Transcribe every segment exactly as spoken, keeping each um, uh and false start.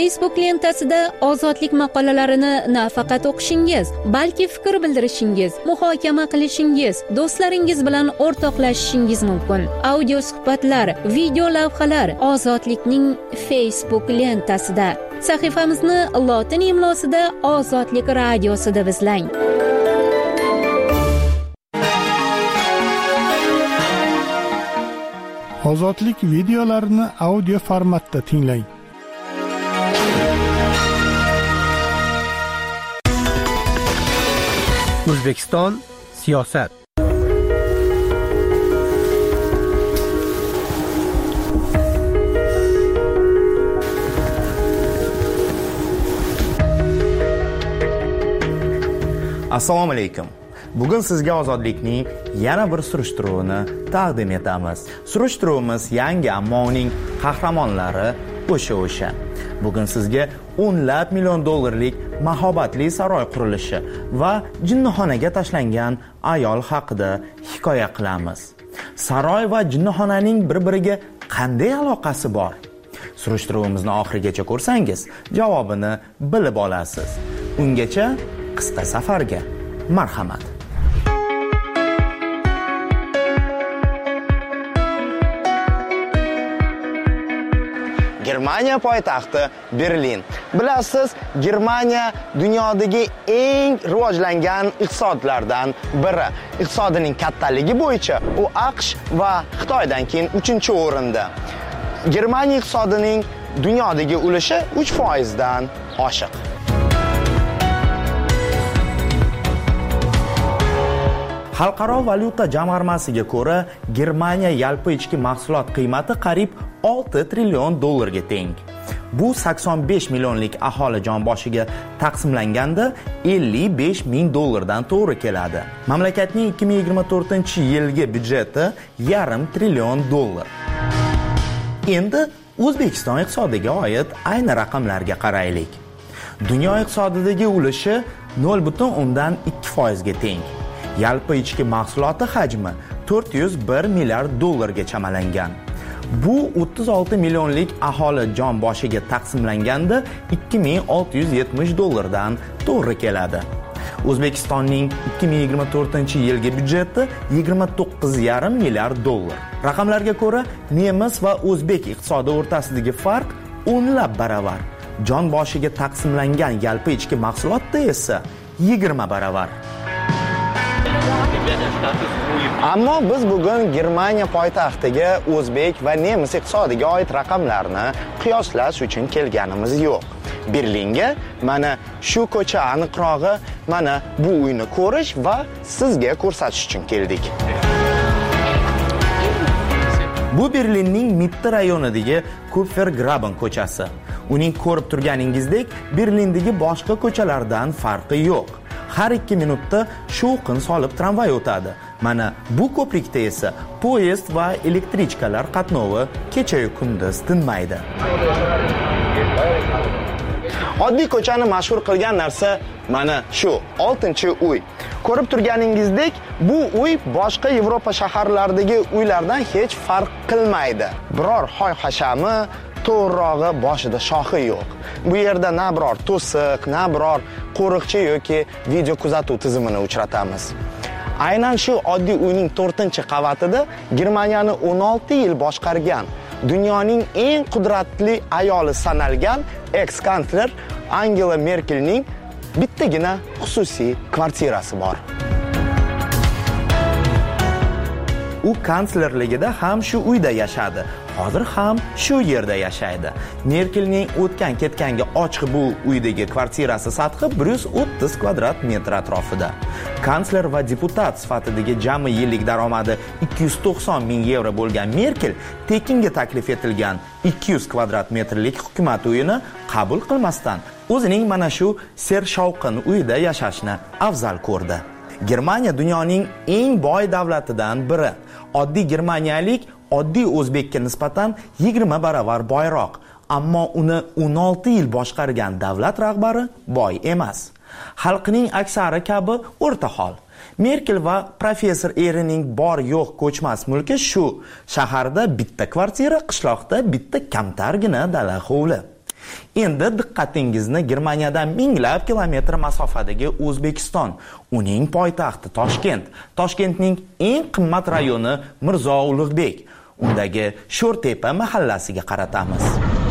Facebook lentasida ozodlik maqolalarini nafaqat o'qishingiz, balki fikr bildirishingiz, muhokama qilishingiz, do'stlaringiz bilan o'rtoqlashishingiz mumkin. Audio suhbatlar, video lavhalar ozodlikning Facebook lentasida. Sahifamizni lotin imlosida Ozodlik radiosida izlang. Ozodlik videolarini audio formatda tinglang. O'zbekiston siyosat. Assalomu alaykum. Bugun sizga ozodlikning yana bir surishtiruvini taqdim etamiz. Surishtiruvimiz yangi, ammo uning qahramonlari o'sha-o'sha. Bugun sizga o'nlab million dollarlik mahobatli saroy qurilishi va jinnixonaga tashlangan ayol haqida hikoya qilamiz. Saroy va jinnixonaning bir-biriga qanday aloqasi bor? Surishtiruvimizni oxirigacha ko'rsangiz, javobini bilib olasiz. Ungacha qisqa safarga marhamat. Germaniya poytaxti Berlin. Bilasiz, Germaniya dunyodagi eng rivojlangan iqtisodlardan biri. Iqtisodining kattaligi bo'yicha u AQSh va Xitoydan keyin uchinchi o'rinda. Germaniya iqtisodining dunyodagi ulushi uch foiz dan oshiq. Xalqaro valyuta jamg'armasiga ko'ra, Germaniya yalpi ichki mahsulot qiymati qariyb olti trillion dollarga teng. Bu sakson besh millionlik aholi jon boshiga taqsimlanganda ellik besh ming dollardan to'g'ri keladi. Mamlakatning ikki ming yigirma to'rtinchi yilgi byudjeti yarim trillion dollar. Endi O'zbekiston iqtisodiga oid ayni raqamlarga qaraylik. Dunyo iqtisodidagi ulushi nol butun o'ndan ikki foiz ga teng. Yalpi ichki mahsuloti hajmi to'rt yuz bir milliard dollarga chamalangan. Bu o'ttiz olti millionlik aholi jon boshiga taqsimlanganda ikki ming olti yuz yetmish dollardan to'g'ri keladi. O'zbekistonning ikki ming yigirma to'rtinchi yilgi byudjeti yigirma to'qqiz yarim milliard dollar. Raqamlarga ko'ra, nemis va o'zbek iqtisodi o'rtasidagi farq o'nlab baravar. Jon boshiga taqsimlangan yalpi ichki mahsulotda esa yigirma baravar. Ammo biz bugun Germaniya poytaxtiga o'zbek va nemis iqtisodiga oid raqamlarni qiyoslash uchun kelganimiz yo'q. Berlinga mana shu ko'cha, aniqrog'i mana bu uyni ko'rish va sizga ko'rsatish uchun keldik. Bu Berlinning Mitte rayonidagi Kupfergraben ko'chasi. Uning ko'rib turganingizdek Berlindagi boshqa ko'chalardan farqi yo'q. Har ikki minutda shovqin solib tramvay o'tadi. Mana bu ko'prikda esa poyezd va elektrichkalar qatnovi kecha-yu kunduz tinmaydi. Oddiy ko'chani mashhur qilgan narsa mana shu oltinchi uy. Ko'rib turganingizdek, bu uy boshqa Yevropa shaharlaridagi uylardan hech farq qilmaydi. Biror hoy-hashami, to'g'rirog'i boshida shoxi yo'q. Bu yerda na biror to'siq, na biror qo'riqchi yoki video kuzatuv tizimini uchratamiz. Aynan shu oddiy uyning to'rtinchi qavatida Germaniyani o'n olti yil boshqargan, dunyoning eng qudratli ayoli sanalgan eks-kansler Angela Merkelning bittagina xususiy kvartirasi bor. U kanslerligida ham shu uyda yashadi. Hozir ham shu yerda yashaydi. Merkelning o'tgan ketganga ochiq bu uydagi kvartirasi sathi bir yuz o'ttiz kvadrat metr atrofida. Kansler va deputat sifatidagi jami yillik daromadi ikki yuz to'qson ming yevro bo'lgan Merkel tekinga taklif etilgan ikki yuz kvadrat metrlik hukumat uyini qabul qilmasdan o'zining mana shu sershovqin uyda yashashni afzal ko'rdi. Germaniya dunyoning eng boy davlatidan biri. Oddiy germaniyalik oddiy o'zbekka nisbatan yigirma baravar boyroq, ammo uni o'n olti yil boshqargan davlat rahbari boy emas. Xalqining aksari kabi o'rta hol. Merkel va professor erining bor yo'q ko'chmas mulki shu. Shaharda bitta kvartira, qishloqda bitta kamtargina dala hovli. Endi diqqatingizni Germaniyadan minglab kilometr masofadagi O'zbekiston, uning poytaxti Toshkent, Toshkentning eng qimmat rayoni Mirzo Ulug'bek, undagi Sho'rtepa mahallasiga qaratamiz.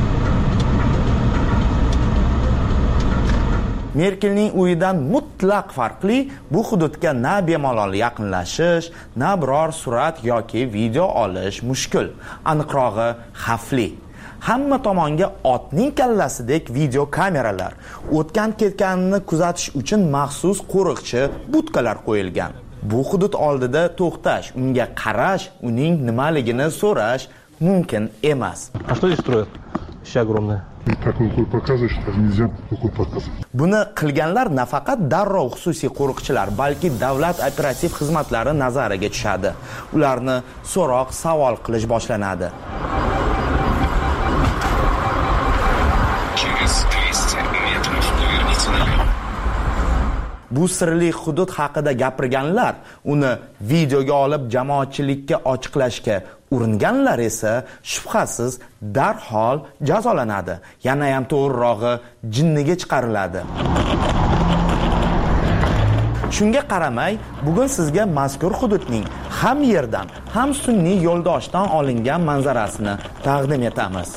Merkelning uyidan mutlaq farqli bu hududga na bemalol yaqinlashish, na biror surat yoki video olish mushkul, aniqrog'i xavfli. Hamma tomonga otning kallasidek video kameralar, o'tgan ketganini kuzatish uchun maxsus qo'riqchi budkalar qo'yilgan. Bu hudud oldida to'xtash, unga qarash, uning nimaligini so'rash mumkin emas. А что здесь строят? Вообще огромное. Так рукой показываешь, что нельзя рукой показывать. Buni qilganlar nafaqat darrov xususiy qo'riqchilar, balki davlat operativ xizmatlari nazariga tushadi. Ularni so'roq, savol qilish boshlanadi. Bu sirli hudud haqida gapirganlar, uni videoga olib jamoatchilikka ochiqlashga uringanlar esa shubhasiz darhol jazolanadi. Yana ham to'g'rirog'i jinniga chiqariladi. Shunga qaramay, bugun sizga mazkur hududning ham yerdan, ham sun'iy yo'ldoshdan olingan manzarasini taqdim etamiz.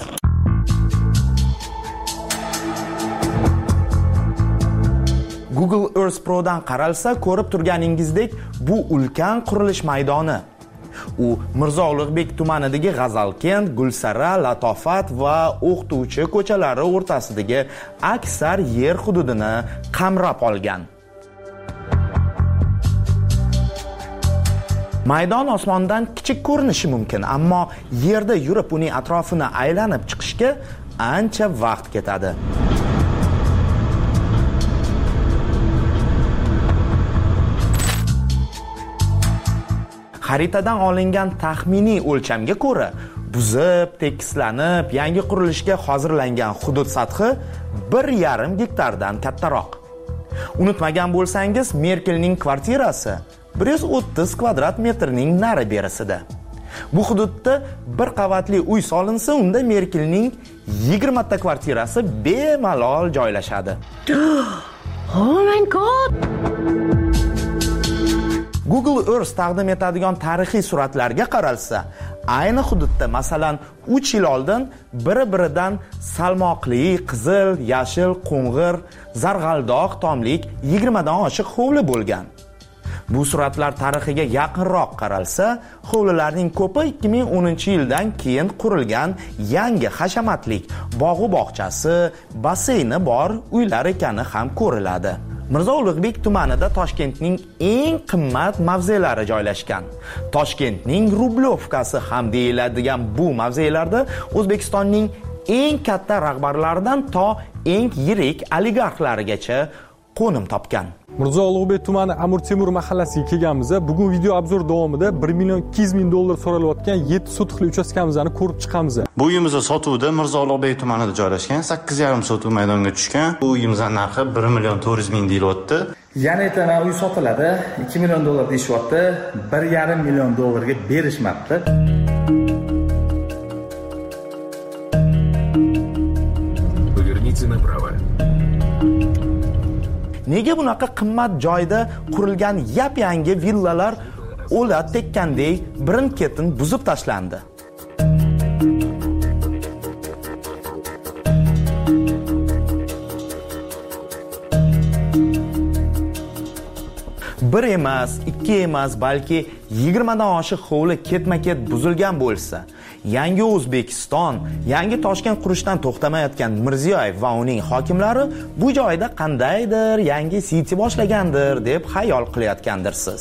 Google Earth Pro'dan qaralsa, ko'rib turganingizdek, bu ulkan qurilish maydoni. U Mirzo Ulug'bek tumanidagi G'azalkent, Gulsara, Latofat va O'qituvchi ko'chalari o'rtasidagi aksar yer hududini qamrab olgan. Maydon osmondan kichik ko'rinishi mumkin, ammo yerda yurib uning atrofini aylanib chiqishga ancha vaqt ketadi. Xaritadan olingan taxminiy o'lchamga ko'ra, buzib, tekislanib, yangi qurilishga hozirlangan hudud sathi bir yarim gektardan kattaroq. Unutmagan bo'lsangiz, Merkelning kvartirasi bir yuz o'ttiz kvadrat metrning nari berisida. Bu hududda bir qavatli uy solinsa, unda Merkelning yigirma ta kvartirasi bemalol joylashadi. Oh my god! Google Earth taqdim etadigan tarixiy suratlarga qaralsa, ayni hududda masalan uch yil oldin biri-biridan salmoqli, qizil, yashil, qo'ng'ir, zarg'aldoq tomlik yigirma dan oshiq hovli bo'lgan. Bu suratlar tarixiga yaqinroq qaralsa, hovlilarning ko'pi ikki ming o'ninchi yildan keyin qurilgan yangi hashamatlik bog'u bog'chasi, basseyni bor uylar ekani ham ko'riladi. Mirzo Ulug'bek tumanida Toshkentning eng qimmat mavzelari joylashgan. Toshkentning Rublyovkasi ham deyiladigan bu mavzelarda O'zbekistonning eng katta rahbarlaridan to eng yirik oligarxlarigacha qo'nim topgan. Mirzo Ulug'bek tumani Amir Temur mahallasiga kelganmiz. Bugun video obzor davomida bir million ikki yuz ming dollar so'ralayotgan yetti sotixli uchastkamizni ko'rib chiqamiz. Bu uyimiz sotuvda Mirzo Ulug'bek tumanida joylashgan, sakkiz yarim sotuv maydonga tushgan. Bu uyimizning narxi bir million to'rt yuz ming deyilyapti. Yana aytaman, uy sotiladi, ikki million dollar deyishyapti, bir yarim million dollarga berishmabdi. Поверните направо. Nega bunaqa qimmat joyda qurilgan yap-yangi villalar o'la tekkandek birin-ketin buzib tashlandi? Bir emas, ikki emas, balki yigirma dan oshiq hovli ketma-ket buzilgan bo'lsa, yangi O'zbekiston, yangi Toshkent qurishdan to'xtamayotgan Mirziyoyev va uning hokimlari bu joyda qandaydir yangi city boshlagandir deb xayol qilayotgandirsiz.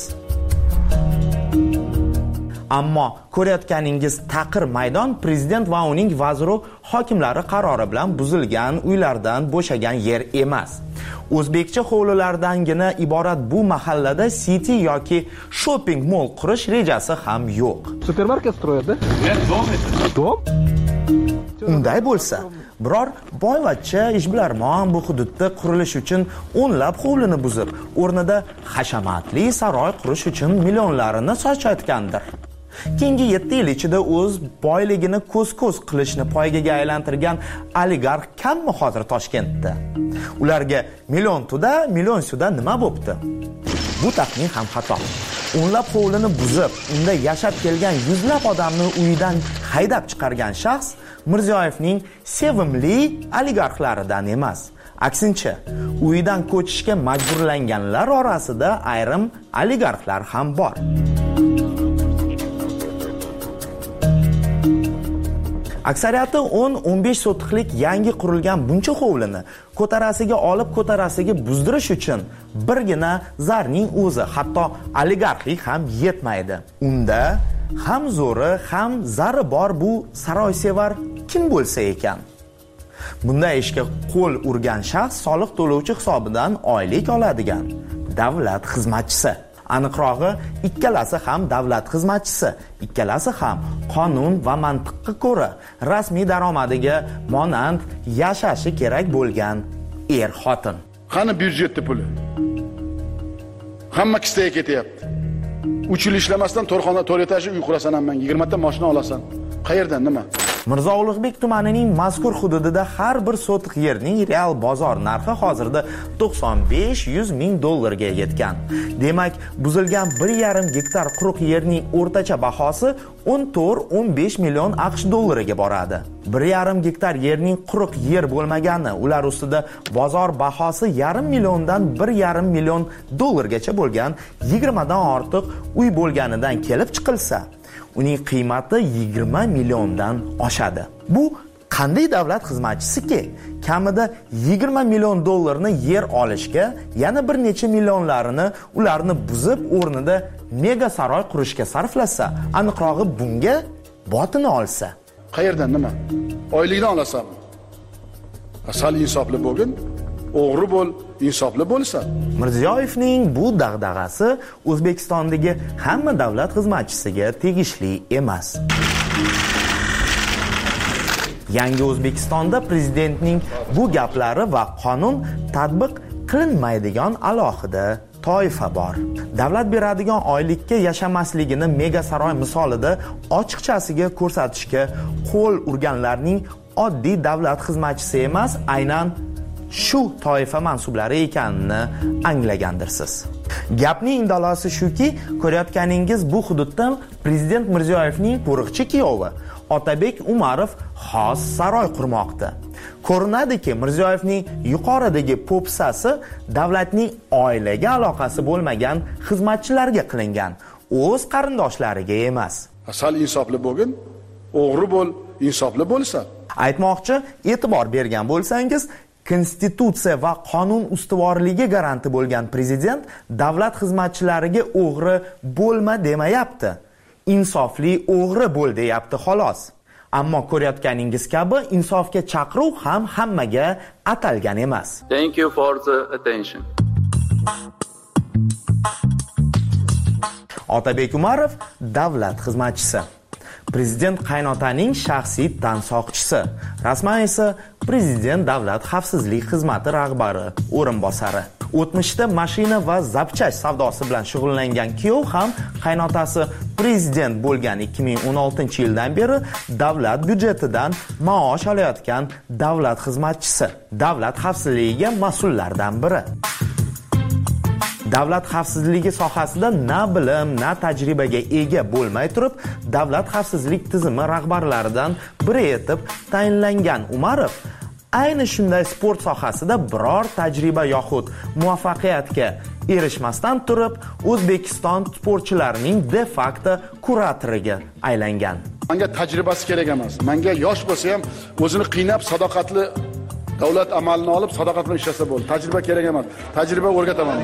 Ammo ko'rayotganingiz taqir maydon prezident va uning vaziru hokimlari qarori bilan buzilgan uylardan bo'shagan yer emas. O'zbekcha hovlilardangina iborat bu mahallada city yoki shopping mall qurish rejasi ham yo'q. Supermarket stроят, да? Нет, дом это. Дом? Unday bo'lsa, biror boyvachcha ishbilarmon bu hududda qurilish uchun o'nlab hovlini buzib, o'rnida hashamatli saroy qurish uchun millionlarini sochayotgandir. Keyingi yetti yil ichida o'z boyligini ko'z-ko'z qilishni poygaga aylantirgan oligarx kammi hozir Toshkentda? Ularga million tuda, million suda nima bo'pti? Bu taxmin ham xato. O'nlab hovlini buzib, unda yashab kelgan yuzlab odamni uyidan haydab chiqargan shaxs Mirziyoyevning sevimli oligarxlaridan emas. Aksincha, uyidan ko'chishga majburlanganlar orasida ayrim oligarxlar ham bor. Aksariyati o'n o'n besh sotixlik yangi qurilgan buncha hovlini ko'tarasiga olib ko'tarasiga buzdirish uchun birgina zarning o'zi, hatto oligarxlik ham yetmaydi. Unda ham zo'ri, ham zari bor bu saroysevar kim bo'lsa ekan? Bunday ishga qo'l urgan shaxs soliq to'lovchi hisobidan oylik oladigan davlat xizmatchisi. Aniqrog'i, ikkalasi ham davlat xizmatchisi, ikkalasi ham qonun va mantiqqa ko'ra rasmiy daromadiga monand yashashi kerak bo'lgan er-xotin. Qani byudjetda puli? Hamma kistaga ketyapti. uch yil ishlamasdan to'rxona to'rt etajli uy qurasan, hamma yigirma ta mashina olasan. Qayerdan nima? Mirzo Ulug'bek tumanining mazkur hududida har bir sotix yerning real bozor narxi hozirda to'qson besh yuz ming dollarga yetgan. Demak, buzilgan bir yarim gektar quruq yerning o'rtacha bahosi o'n to'rt o'n besh million AQSh dollariga boradi. bir yarim gektar yerning quruq yer bo'lmagani, ular ustida bozor bahosi yarim milliondan bir yarim million dollargacha bo'lgan yigirma dan ortiq uy bo'lganidan kelib chiqilsa, uning qiymati yigirma milliondan oshadi. Bu qanday davlat xizmatchisiki kamida yigirma million dollarni yer olishga, yana bir necha millionlarini ularni buzib o'rnida mega saroy qurishga sarflasa, aniqrog'i bunga botini olsa. Qayerdan nima? Oylikdan olasanmi? Asal insofli bo'lgin, o'g'ri bo'l, insofli bo'lsan. Mirziyoyevning bu dag'dag'asi O'zbekistondagi hamma davlat xizmatchisiga tegishli emas. Yangi O'zbekistonda prezidentning bu gaplari va qonun tatbiq qilinmaydigan alohida toifa bor. Davlat beradigan oylikka yashamasligini mega saroy misolida ochiqchasiga ko'rsatishga qo'l urganlarning oddiy davlat xizmatchisi emas, aynan shu toifa mansublari ekanini anglagandirsiz. Gapning indalosi shuki, ko'rayotganingiz bu hududda prezident Mirziyoyevning qo'riqchi kuyovi Otabek Umarov xos saroy qurmoqda. Ko'rinadiki, Mirziyoyevning yuqoridagi po'pisasi davlatning oilaga aloqasi bo'lmagan xizmatchilarga qilingan, o'z qarindoshlariga emas. Asal insofli bo'lgin, o'g'ri bo'l, insofli bo'lsan. Aytmoqchi, e'tibor bergan bo'lsangiz, Konstitutsiya va qonun ustuvorligi garanti bo'lgan prezident davlat xizmatchilariga o'g'ri bo'lma demayapti. Insofli o'g'ri bo'l deyapti xolos. Ammo ko'rayotganingiz kabi insofga chaqiruv ham hammaga atalgan emas. Thank you for the attention. Otabek Umarov davlat xizmatchisi. Prezident qaynotaning shaxsiy tansoqchisi. Rasman esa prezident davlat xavfsizlik xizmati rahbari o'rinbosari. O'tmishda mashina va zapchast savdosi bilan shug'ullangan kuyov ham qaynotasi prezident bo'lgan ikki ming o'n oltinchi yildan beri davlat byudjetidan maosh olayotgan davlat xizmatchisi, davlat xavfsizligiga mas'ullardan biri. Davlat xavfsizligi sohasida na bilim, na tajribaga ega bo'lmay turib, davlat xavfsizlik tizimi rahbarlaridan biri etib tayinlangan Umarov ayni shunday sport sohasida biror tajriba yoxud muvaffaqiyatga erishmasdan turib, O'zbekiston sportchilarining de facto kuratoriga aylangan. Menga tajribasi kerak emas. Menga yosh bo'lsa ham o'zini qiynab, sadoqatli davlat amalini olib, sadoqat bilan ishlasa bo'ldi. Tajriba kerak emas. Tajriba o'rgataman.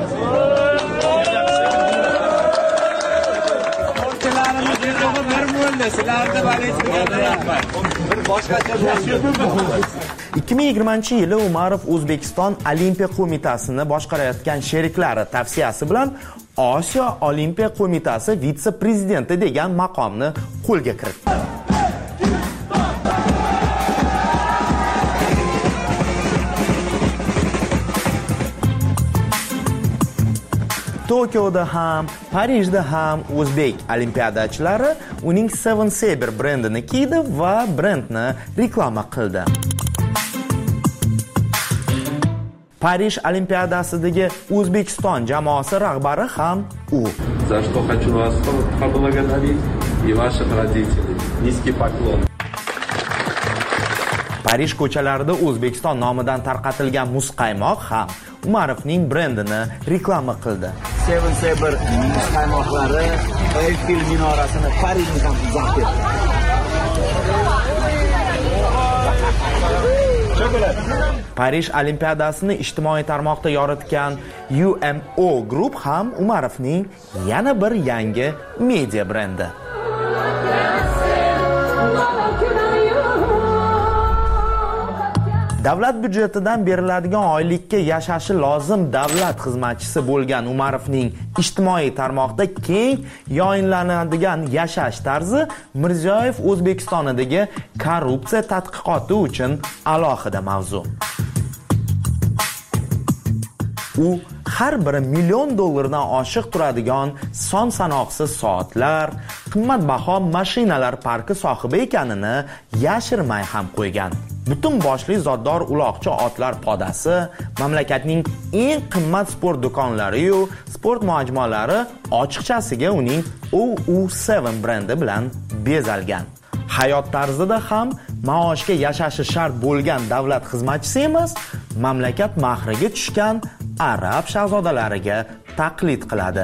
ikki ming yigirmanchi yili Umarov O'zbekiston Olimpiya qo'mitasini boshqarayotgan sheriklari tavsiyasi bilan Osiyo Olimpiya qo'mitasi vitse-prezidenti degan maqomni qo'lga kiritdi. Tokioda ham, Parijda ham o'zbek olimpiadachilari uning Seven Saber brendini kiydi va brendni reklama qildi. Parij olimpiadasidagi O'zbekiston jamoasi rahbari ham u. За что хочу вас поблагодарить и ваших родителей. Низкий поклон. Parij ko'chalarida O'zbekiston nomidan tarqatilgan muzqaymoq ham Umarovning brendini reklama qildi. Seven Saber muzqaymoqlari Eiffel minorasini Parijga ham zabt etdi. Parij olimpiadasini ijtimoiy tarmoqda yoritgan U M O Group ham Umarovning yana bir yangi media brendi. Davlat byudjetidan beriladigan oylikka yashashi lozim davlat xizmatchisi bo'lgan Umarovning ijtimoiy tarmoqda keng yoyinlanadigan yashash tarzi Mirziyoyev O'zbekistonidagi korrupsiya tadqiqoti uchun alohida mavzu. U har biri million dollardan oshiq turadigan son sanoqsiz soatlar, qimmatbaho mashinalar parki sohibi ekanini yashirmay ham qo'ygan. Butun boshli zoddor uloqcha otlar podasi, mamlakatning eng qimmat sport do'konlari yu sport majmualari ochiqchasiga uning O U seven brendi bilan bezalgan. Hayot tarzida ham maoshga yashashi shart bo'lgan davlat xizmatchisi emas, mamlakat mahriga tushgan arab shahzodalariga taqlid qiladi.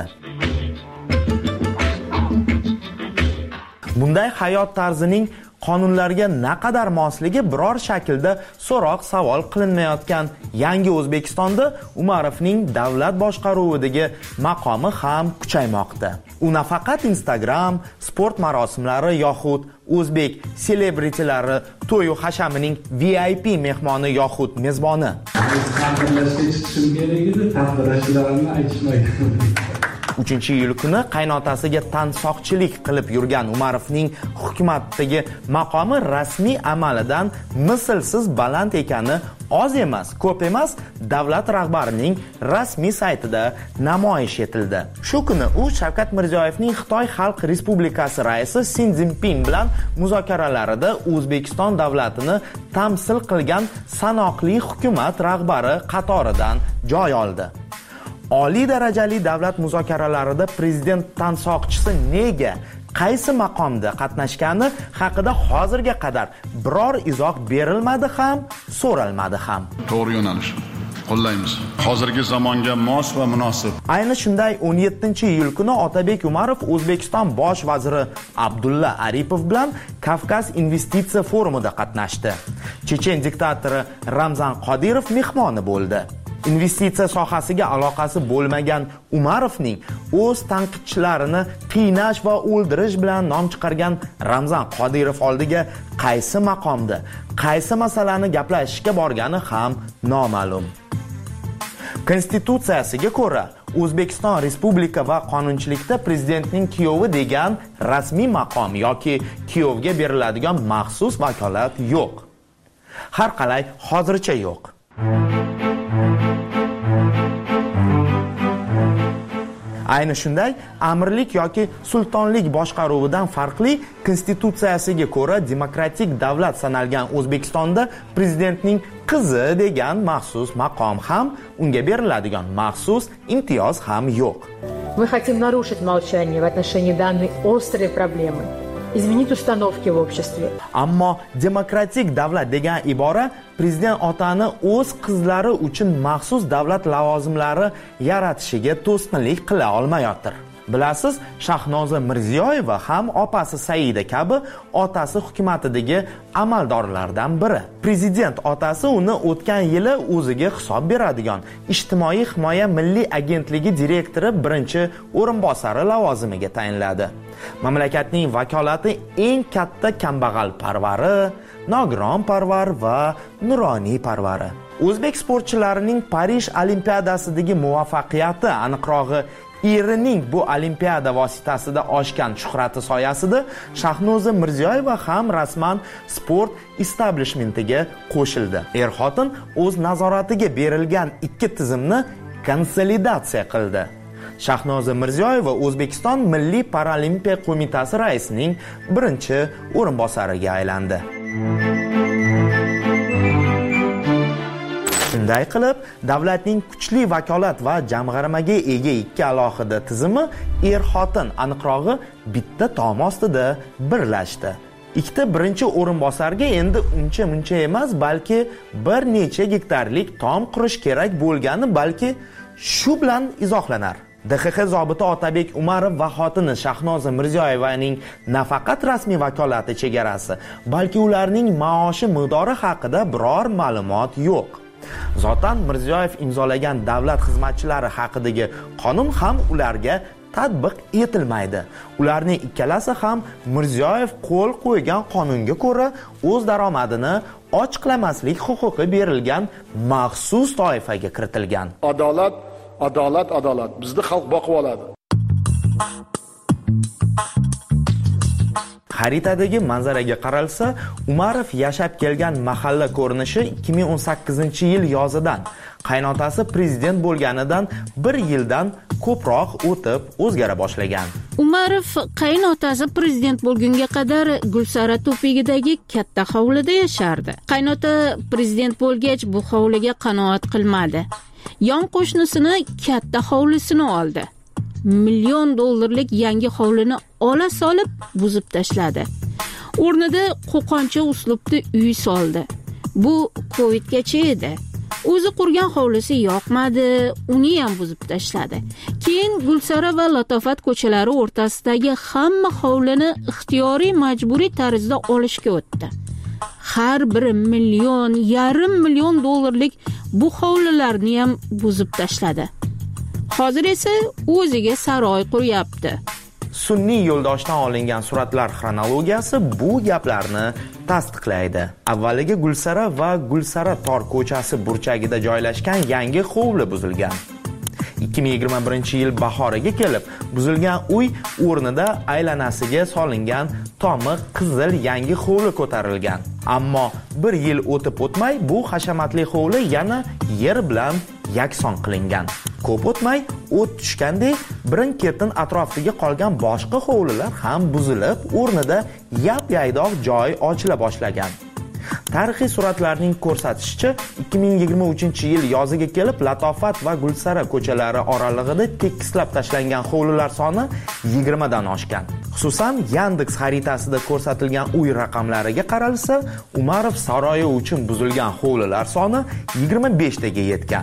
Bunday hayot tarzining qonunlarga naqadar mosligi biror shaklda so'roq savol qilinmayotgan yangi O'zbekistonda Umarovning davlat boshqaruvidagi maqomi ham kuchaymoqda. U nafaqat Instagram, sport marosimlari yoxud o'zbek selebritilari to'y hashamining V I P mehmoni yoxud mezboni. Taqdirlashga chiqishim kerak edi, taqdirlashlarimni aytishmaydi. uchinchi iyul kuni qaynotasiga tansoqchilik qilib yurgan Umarovning hukumatdagi maqomi rasmiy amalidan mislsiz baland ekani oz emas, ko'p emas, davlat rahbarining rasmiy saytida namoyish etildi. Shu kuni u Shavkat Mirziyoyevning Xitoy Xalq Respublikasi raisi Si Szinpin bilan muzokaralarida O'zbekiston davlatini tamsil qilgan sanoqli hukumat rahbari qatoridan joy oldi. Oliy darajali davlat muzokaralarida prezident tansoqchisi nega, qaysi maqomda qatnashgani haqida hozirga qadar biror izoh berilmadi ham, so'ralmadi ham. To'g'ri yo'nalish. Qo'llaymiz. Hozirgi zamonga mos va munosib. Ayni shunday o'n yettinchi iyul kuni Otabek Umarov O'zbekiston bosh vaziri Abdulla Aripov bilan Kavkaz investitsiya forumida qatnashdi. Chechen diktatori Ramzan Qodirov mehmoni bo'ldi. Investitsiya sohasiga aloqasi bo'lmagan Umarovning o'z tanqidchilarini qiynash va o'ldirish bilan nom chiqargan Ramzan Qodirov oldiga qaysi maqomda, qaysi masalani gaplashishga borgani ham noma'lum. Konstitutsiyasiga ko'ra, O'zbekiston Respublika va qonunchilikda prezidentning kuyovi degan rasmiy maqom yoki kuyovga beriladigan maxsus vakolat yo'q. Har qalay hozircha yo'q. Ayni shunday amirlik yoki sultonlik boshqaruvidan farqli konstitutsiyasiga ko'ra demokratik davlat sanalgan O'zbekistonda prezidentning qizi degan maxsus maqom ham, unga beriladigan maxsus imtiyoz ham yo'q. Мы хотим нарушить молчание в отношении данной острой проблемы. Изменить установки в обществе. Ammo demokratik davlat degan ibora prezident otani o'z qizlari uchun maxsus davlat lavozimlari yaratishiga to'sqinlik qila olmayotir. Bilasiz, Shahnoza Mirziyoyeva ham opasi Saida kabi otasi hukumatidagi amaldorlardan biri. Prezident otasi uni o'tgan yili o'ziga hisob beradigan Ijtimoiy himoya milliy agentligi direktori birinchi o'rinbosari lavozimiga tayinladi. Mamlakatning vakolati eng katta kambag'al parvari, nogiron parvar va nuroniy parvari. O'zbek sportchilarining Parij olimpiadasidagi muvaffaqiyati, aniqrog'i erining bu olimpiada vositasida oshgan shuhrati soyasida Shahnoza Mirziyoyeva ham rasman sport establishmentiga qo'shildi. Er-xotin o'z nazoratiga berilgan ikki tizimni konsolidatsiya qildi. Shahnoza Mirziyoyeva O'zbekiston Milliy paralimpiya qo'mitasi raisining birinchi o'rinbosariga aylandi. Shunday qilib, davlatning kuchli vakolat va jamg'armaga ega ikki alohida tizimi er-xotin, aniqrog'i bitta tom ostida birlashdi. Ikkita birinchi o'rinbosarga endi uncha-muncha emas, balki bir necha gektarlik tom qurish kerak bo'lgani balki shu bilan izohlanar. D X X zobiti Otabek Umarov va xotini Shahnoza Mirziyoyevaning nafaqat rasmiy vakolati chegarasi, balki ularning maoshi miqdori haqida biror ma'lumot yo'q. Zotan Mirziyoyev imzolagan davlat xizmatchilari haqidagi qonun ham ularga tatbiq etilmaydi. Ularning ikkalasi ham Mirziyoyev qo'l qo'ygan qonunga ko'ra o'z daromadini ochiqlamaslik huquqi berilgan maxsus toifaga kiritilgan. Adolat, adolat, adolat. Bizni xalq boqib oladi. Xaritadagi manzaraga qaralsa, Umarov yashab kelgan mahalla ko'rinishi ikki ming o'n sakkizinchi yil yozidan, qaynotasi prezident bo'lganidan bir yildan ko'proq o'tib o'zgara boshlagan. Umarov qaynotasi prezident bo'lgunga qadar Gulsara to'pigidagi katta hovlida yashardi. Qaynota prezident bo'lgach bu hovliga qanoat qilmadi. Yon qo'shnisini katta hovlisini oldi. Million dollarlik yangi hovlini ola solib buzib tashladi. O'rnida qo'qoncha uslubda uy soldi. Bu Covidgacha edi. O'zi qurgan hovlisi yoqmadi, uni ham buzib tashladi. Keyin Gulsara va Latofat ko'chalari o'rtasidagi hamma hovlini ixtiyoriy majburiy tarzda olishga o'tdi. Har biri million, yarim million dollarlik bu hovlilarni ham buzib tashladi. Hozir esa o'ziga saroy quryapti. Sunniy yo'ldoshdan olingan suratlar xronologiyasi bu gaplarni tasdiqlaydi. Avvaliga Gulsara va Gulsara tor ko'chasi burchagida joylashgan yangi hovli buzilgan. ikki ming yigirma birinchi yil bahoriga kelib, buzilgan uy o'rnida aylanasiga solingan tomi qizil yangi hovli ko'tarilgan. Ammo bir yil o'tib o'tmay bu hashamatli hovli yana yer bilan yakson qilingan. Ko'p o'tmay o't tushgandek birin-ketin atrofiga qolgan boshqa hovlilar ham buzilib, o'rnida yap-yaydoq joy ochila boshlagan. Tarixiy suratlarning ko'rsatishicha, ikki ming yigirma uchinchi yil yoziga kelib Latofat va Gulsara ko'chalari oralig'ida tekislab tashlangan hovlilar soni yigirma dan oshgan. Xususan, Yandex xaritasida ko'rsatilgan uy raqamlariga qaralsa, Umarov saroyi uchun buzilgan hovlilar soni yigirma besh taga yetgan.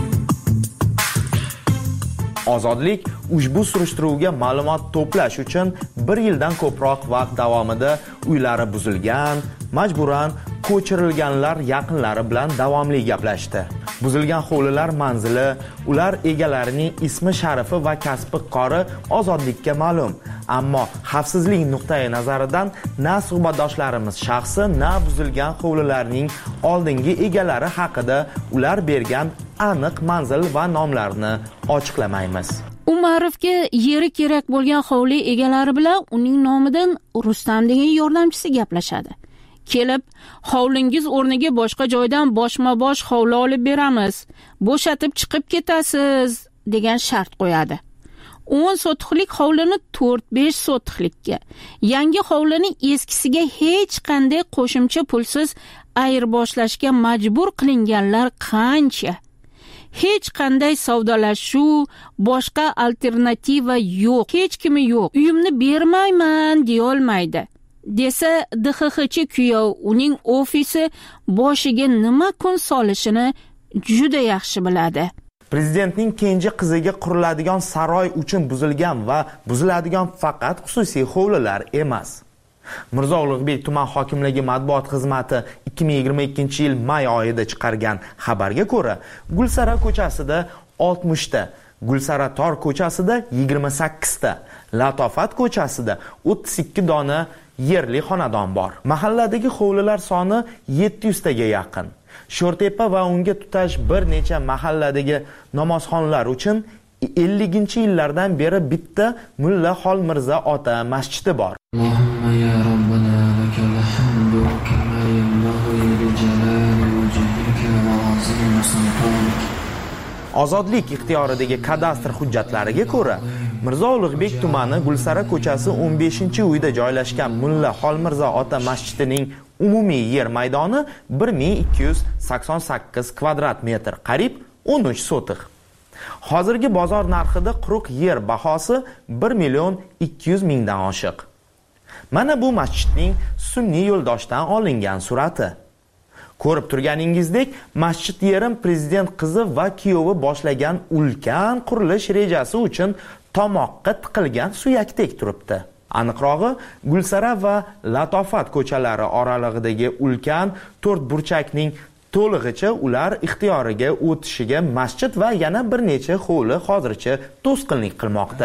Ozodlik ushbu surishtiruvga ma'lumot to'plash uchun bir yildan ko'proq vaqt davomida uylari buzilgan, majburan ko'chirilganlar yaqinlari bilan davomli gaplashdi. Buzilgan hovlilar manzili, ular egalarining ismi sharifi va kasbi qori ozodlikka ma'lum. Ammo xavfsizlik nuqtai nazaridan na suhbatdoshlarimiz shaxsi, na buzilgan hovlilarning oldingi egalari haqida ular bergan aniq manzil va nomlarini ochiqlamaymiz. Umarovga yeri kerak bo'lgan hovli egalari bilan uning nomidan Rustam degan yordamchisi gaplashadi. Kelib, hovlingiz o'rniga boshqa joydan boshma-bosh hovli olib beramiz. Bo'shatib chiqib ketasiz degan shart qo'yadi. o'n sotixlik hovlini to'rt besh sotixlikka, yangi hovlini eskisiga hech qanday qo'shimcha pulsiz ayirboshlashga majbur qilinganlar qancha? Hech qanday savdolashuv, boshqa alternativa yo'q, hech kimi yo'q. Uyimni bermayman deya olmaydi. Desa, D X Xchi kuyov uning ofisi boshiga nima kun solishini juda yaxshi biladi. Prezidentning kenja qiziga quriladigan saroy uchun buzilgan va buziladigan faqat xususiy hovlilar emas. Mirzo Ulug'bek tuman hokimligi matbuot xizmati ikki ming yigirma ikkinchi yil may oyida chiqargan xabarga ko'ra, Gulsara ko'chasida oltmish ta, Gulsara tor ko'chasida yigirma sakkiz ta, Latofat ko'chasida o'ttiz ikki dona yerli xonadon bor. Mahalladagi hovlilar soni yetti yuz taga yaqin. Sho'rtepa va unga tutash bir necha mahalladagi namozxonlar uchun elliginchi yillardan beri bitta Mulla Xol Mirza ota masjidi bor. Allohumma ya Robbana lakal hamdu kama yanbaghi li jalali wajhika wa azimi sultanik. Ozodlik ixtiyoridagi kadastr hujjatlariga ko'ra, Mirzo Ulug'bek tumani Gulsara ko'chasi o'n beshinchi uyda joylashgan Mulla Xolmirzo ota masjidining umumiy yer maydoni bir ming ikki yuz sakson sakkiz kvadrat metr, qariyb o'n uch sotix. Hozirgi bozor narxida quruq yer bahosi bir million ikki yuz mingdan oshiq. Mana bu masjidning sunniy yo'ldoshdan olingan surati. Ko'rib turganingizdek, masjid yerim prezident qizi va kuyovi boshlagan ulkan qurilish rejasi uchun tomoqqa tiqilgan suyakdek turibdi. Aniqrog'i, Gulsara va Latofat ko'chalari oralig'idagi ulkan to'rt burchakning to'lig'icha ular ixtiyoriga o'tishiga masjid va yana bir necha hovli hozircha to'sqinlik qilmoqda.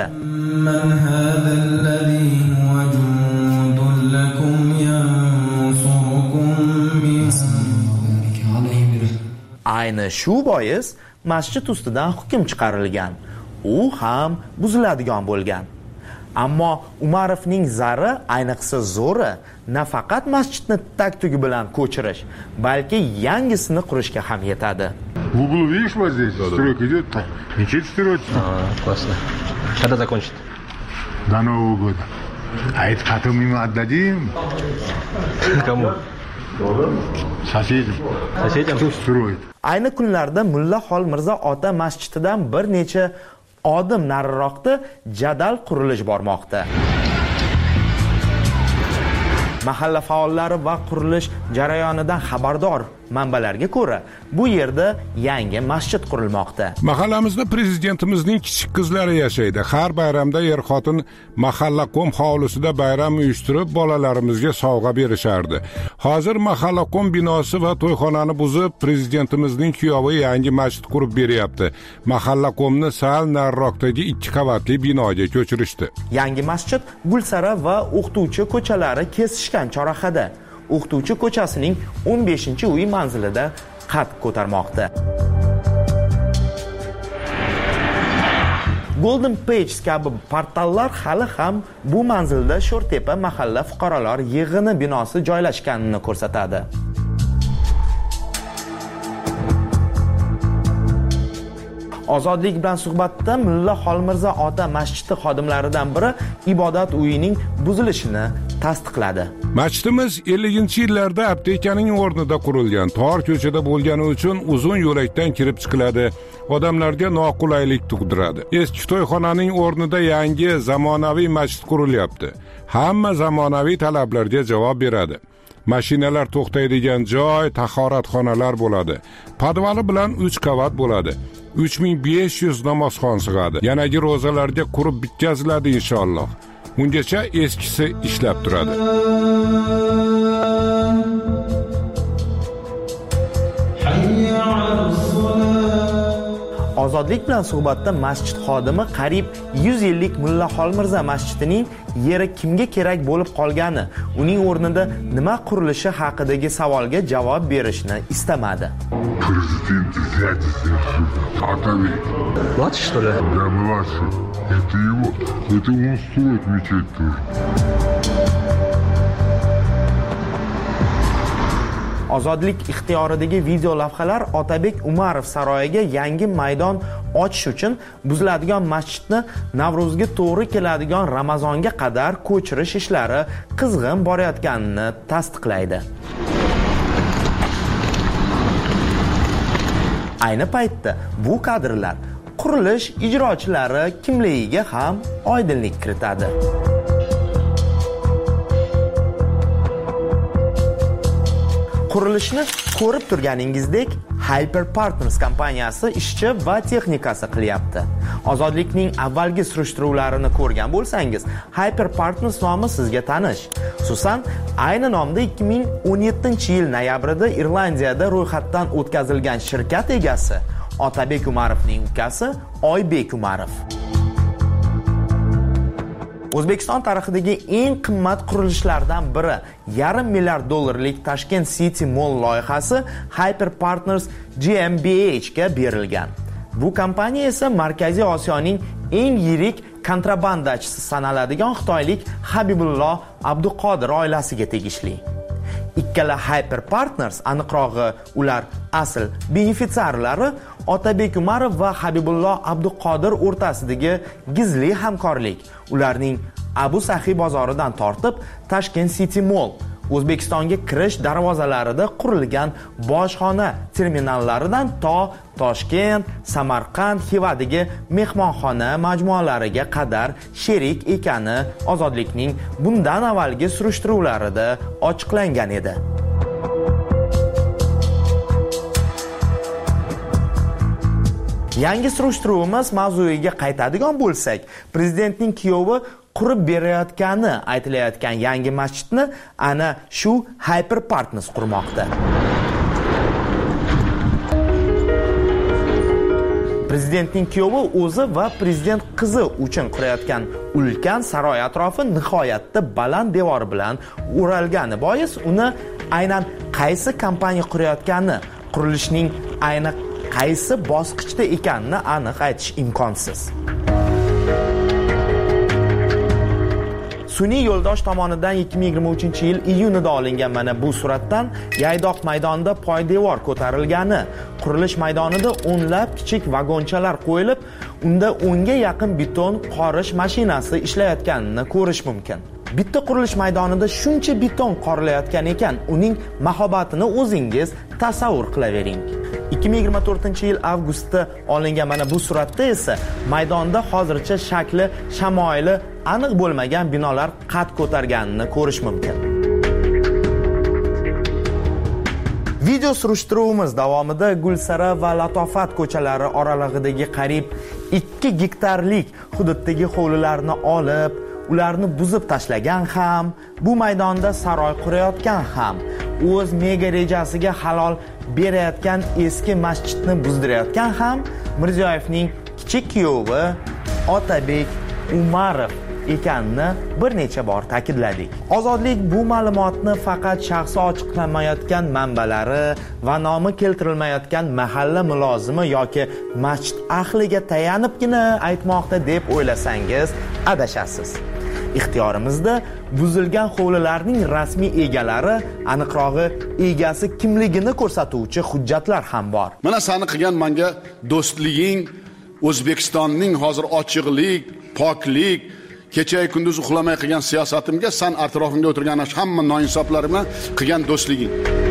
Ayni shu bois masjid ustidan hukm chiqarilgan. U ham buziladigan bo'lgan. Ammo Umarovning zari, ayniqsa zo'ri, nafaqat masjidni tag-tugi bilan ko'chirish, balki yangisini qurishga ham yetadi. В углу видишь, вот здесь стройка идет, мечеть строится. А, классно. Когда закончит? До Нового года. А это потом ему отдадим. Кому? Соседям. Соседям? Кто строит? Ayni kunlarda Mulla Xolmirzo ota masjididan bir necha odim nariroqda jadal qurilish bormoqda. Mahalla faollari va qurilish jarayonidan xabardor manbalarga ko'ra, bu yerda yangi masjid qurilmoqda. Mahallamizda prezidentimizning kichik qizlari yashaydi. Har bayramda er-xotin mahalla-kom hovlisida bayram uyushtirib, bolalarimizga sovg'a berishardi. Hozir mahalla-kom binosi va to'yxonani buzib, prezidentimizning kuyovi yangi masjid qurib beryapti. Mahalla-komni sal nariroqdagi ikki qavatli binoga ko'chirishdi. Yangi masjid Gulsara va o'qituvchi ko'chalari kesishgan chorrahada. O'qituvchi ko'chasining o'n beshinchi uy manzilida qad ko'tarmoqda. Golden Pages kabi portallar hali ham bu manzilda Sho'rtepa mahalla fuqarolar yig'ini binosi joylashganini ko'rsatadi. Ozodlik bilan suhbatda Mulla Xolmirzo ota masjidi xodimlaridan biri ibodat uyining buzilishini tasdiqladi. Masjidimiz ellinchi yillarda aptekaning o'rnida qurilgan. Tor ko'chada bo'lgani uchun uzun yo'lakdan kirib chiqiladi. Odamlarga noqulaylik tug'diradi. Eski to'yxonaning o'rnida yangi zamonaviy masjid qurilyapti. Hamma zamonaviy talablarga javob beradi. Mashinalar to'xtaydigan joy, tahoratxonalar bo'ladi. Podvali bilan uch qavat bo'ladi. uch ming besh yuz namozxon sig'adi. Yanagi ro'zalarga qurib bitkaziladi inshaalloh. Ungacha eskisi ishlab turadi. Ozodlik bilan suhbatda masjid xodimi qariyb yuz yillik Mulla Xolmirzo masjidining yeri kimga kerak bo'lib qolgani, uning o'rnida nima qurilishi haqidagi savolga javob berishni istamadi. Президент взятия Атамик. Младший, что ли? Да, младший. Это его. Это он строит мечеть тоже. Ozodlik ixtiyoridagi video lavhalar Otabek Umarov saroyiga yangi maydon ochish uchun buziladigan masjidni Navro'zga to'g'ri keladigan Ramazonga qadar ko'chirish ishlari qizg'in borayotganini tasdiqlaydi. Ayni paytda bu kadrlar qurilish ijrochilari kimligiga ham oydinlik kiritadi. Qurilishni ko'rib turganingizdek, Hyper Partners kompaniyasi ishchi va texnikasi qilyapti. Ozodlikning avvalgi surishtiruvlarini ko'rgan bo'lsangiz, Hyper Partners nomi sizga tanish. Xususan, ayni nomda ikki ming o'n yettinchi yil noyabrida Irlandiyada ro'yxatdan o'tkazilgan shirkat egasi Otabek Umarovning ukasi Oybek Umarov. O'zbekiston tarixidagi eng qimmat qurilishlardan biri yarim milliard dollarlik Tashkent City Mall loyihasi Hyper Partners G M B H ga berilgan. Bu kompaniya esa Markaziy Osiyoning eng yirik kontrabandachisi sanaladigan xitoylik Habibullo Abduqodir oilasiga tegishli. Ikkala Hyper Partners, aniqrog'i ular asl benefitsiarlari, Otabek Umarov va Habibullo Abduqodir o'rtasidagi gizli hamkorlik. Ularning Abu Saxiy bozoridan tortib Tashkent City Mall, O'zbekistonga kirish darvozalarida qurilgan bojxona terminallaridan to Toshkent, Samarqand, Xivadagi mehmonxona majmualariga qadar sherik ekani Ozodlikning bundan avvalgi surishtiruvlarida ochiqlangan edi. Yangi surishtiruvimiz mavzuiga qaytadigan bo'lsak, prezidentning kuyovi qurib berayotgani aytilayotgan yangi masjidni ana shu Hyper Partners qurmoqda. Prezidentning kuyovi o'zi va prezident qizi uchun qurayotgan ulkan saroy atrofi nihoyatda baland devor bilan o'ralgani bois uni aynan qaysi kompaniya qurayotgani, qurilishning ayni qaysi bosqichda ekanini aniq aytish imkonsiz. Sun'iy yo'ldosh tomonidan ikki ming yigirma uchinchi yil iyunida olingan mana bu suratdan Yaydoq maydonida poydevor ko'tarilgani, qurilish maydonida o'nlab kichik vagonchalar qo'yilib, unda o'nga yaqin beton qorish mashinasi ishlayotganini ko'rish mumkin. Bitta qurilish maydonida shuncha beton qorilayotgan ekan, uning mahobatini o'zingiz tasavvur qilavering. ikki ming yigirma to'rtinchi yil avgustda olingan mana bu suratda esa maydonda hozircha shakli, shamoili aniq bo'lmagan binolar qad ko'targanini ko'rish mumkin. Video surishtiruvimiz davomida Gulsara va Latofat ko'chalari oralig'idagi qariyb ikki gektarlik hududdagi hovlilarni olib, ularni buzib tashlagan ham, bu maydonda saroy qurayotgan ham, o'z mega rejasiga halol berayotgan eski masjidni buzdirayotgan ham Mirziyoyevning kichik kuyovi Otabek Umarov ekanini bir necha bor ta'kidladik. Ozodlik bu ma'lumotni faqat shaxsi ochiqlanmayotgan manbalari va nomi keltirilmayotgan mahalla mulozimi yoki masjid ahliga tayanibgina aytmoqda deb o'ylasangiz adashasiz. Ixtiyorimizda buzilgan hovlilarning rasmiy egalari, aniqrog'i egasi kimligini ko'rsatuvchi hujjatlar ham bor. Mana seni qilgan menga do'stliging, O'zbekistonning hozir ochiqlik, poklik, kecha kunduz uxlamay qilgan siyosatimga, sen atrofimda o'tirgan hamma noinsoflar bilan qilgan do'stliging.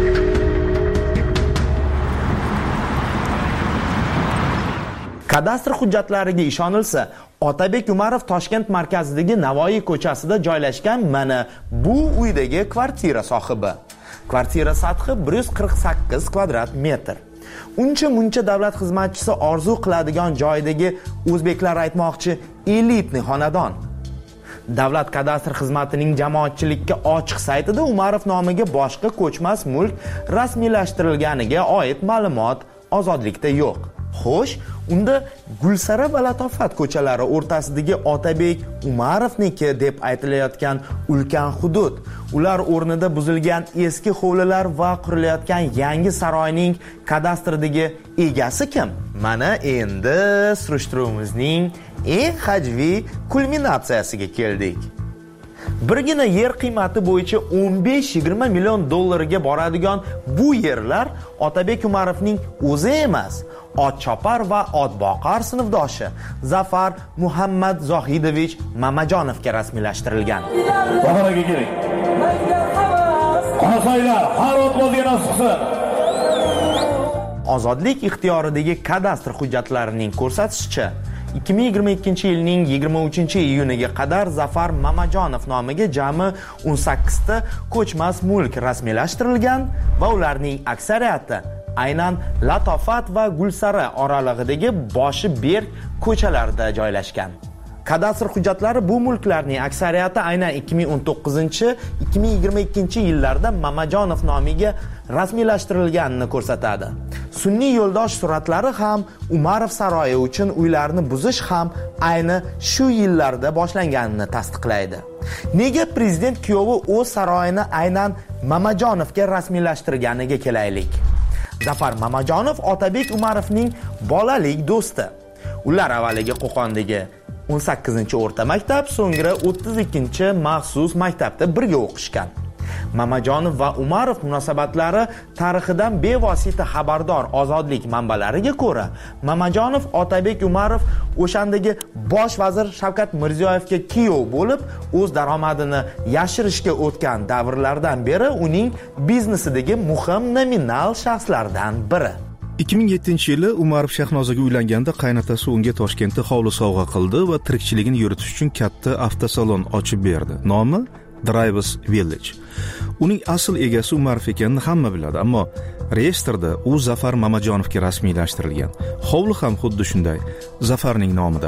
Kadastr hujjatlariga ishonilsa, Otabek Umarov Toshkent markazidagi Navoiy ko'chasida joylashgan mana bu uydagi kvartira sohibi. Kvartira sathi bir yuz qirq sakkiz kvadrat metr. Uncha muncha davlat xizmatchisi orzu qiladigan joydagi o'zbeklar aytmoqchi elitni xonadon. Davlat kadastr xizmatining jamoatchilikka ochiq saytida Umarov nomiga boshqa ko'chmas mulk rasmiylashtirilganiga oid ma'lumot Ozodlikda yo'q. Xo'sh, unda Gulsara va Latofat ko'chalari o'rtasidagi Otabek Umarovniki deb aytilayotgan ulkan hudud, ular o'rnida buzilgan eski hovlilar va qurilayotgan yangi saroyning kadastridagi egasi kim? Mana endi surishtiruvimizning eng hajviy kulminatsiyasiga keldik. Birgina yer qiymati bo'yicha o'n besh yigirma million dollarga boradigan bu yerlar Otabek Umarovning o'zi emas, ot chopar va ot boqar sinfdoshi Zafar Muhammad Zohidovich Mamajonovga rasmiylashtirilgan. Baharaga kerak. Qonasaylar, har ot o'ziga nasib qilsin. Ozodlik ixtiyoridagi kadastr hujjatlarining ko'rsatishicha, ikki ming yigirma ikkinchi yilning yigirma uchinchi iyuniga qadar Zafar Mamajonov nomiga jami o'n sakkiz ta ko'chmas mulk rasmiylashtirilgan va ularning aksariyati aynan Latofat va Gulsara oralig'idagi Boshi Berk ko'chalarida joylashgan. Kadastr hujjatlari bu mulklarning aksariyati aynan ikki ming o'n to'qqizinchi ikki ming yigirma ikkinchi yillarda Mamajonov nomiga rasmiylashtirilganini ko'rsatadi. Sun'iy yo'ldosh suratlari ham Umarov saroyi uchun uylarni buzish ham ayni shu yillarda boshlanganini tasdiqlaydi. Nega prezident kuyovi o'z saroyini aynan Mamajonovga rasmiylashtirganiga kelaylik. Zafar Mamajonov Otabek Umarovning bolalik do'sti. Ular avvaliga Qo'qondagi o'n sakkizinchi o'rta maktab, so'ngra o'ttiz ikkinchi maxsus maktabda birga o'qishgan. Mamajonov va Umarov munosabatlari tarixidan bevosita xabardor Ozodlik manbalariga ko'ra, Mamajonov Otabek Umarov o'shandagi bosh vazir Shavkat Mirziyoyevga kuyov bo'lib, o'z daromadini yashirishga o'tgan davrlardan beri uning biznesidagi muhim nominal shaxslardan biri. ikki ming yettinchi yili Umarov Shahnozaga uylanganda qaynotasi unga Toshkentda hovli sovg'a qildi va tirikchiligini yuritish uchun katta avtosalon ochib berdi. Nomi Drivers Village. Uning asl egasi Umarov ekanini hamma biladi, ammo reyestrda u Zafar Mamajonovga rasmiylashtirilgan. Hovli ham xuddi shunday, Zafarning nomida.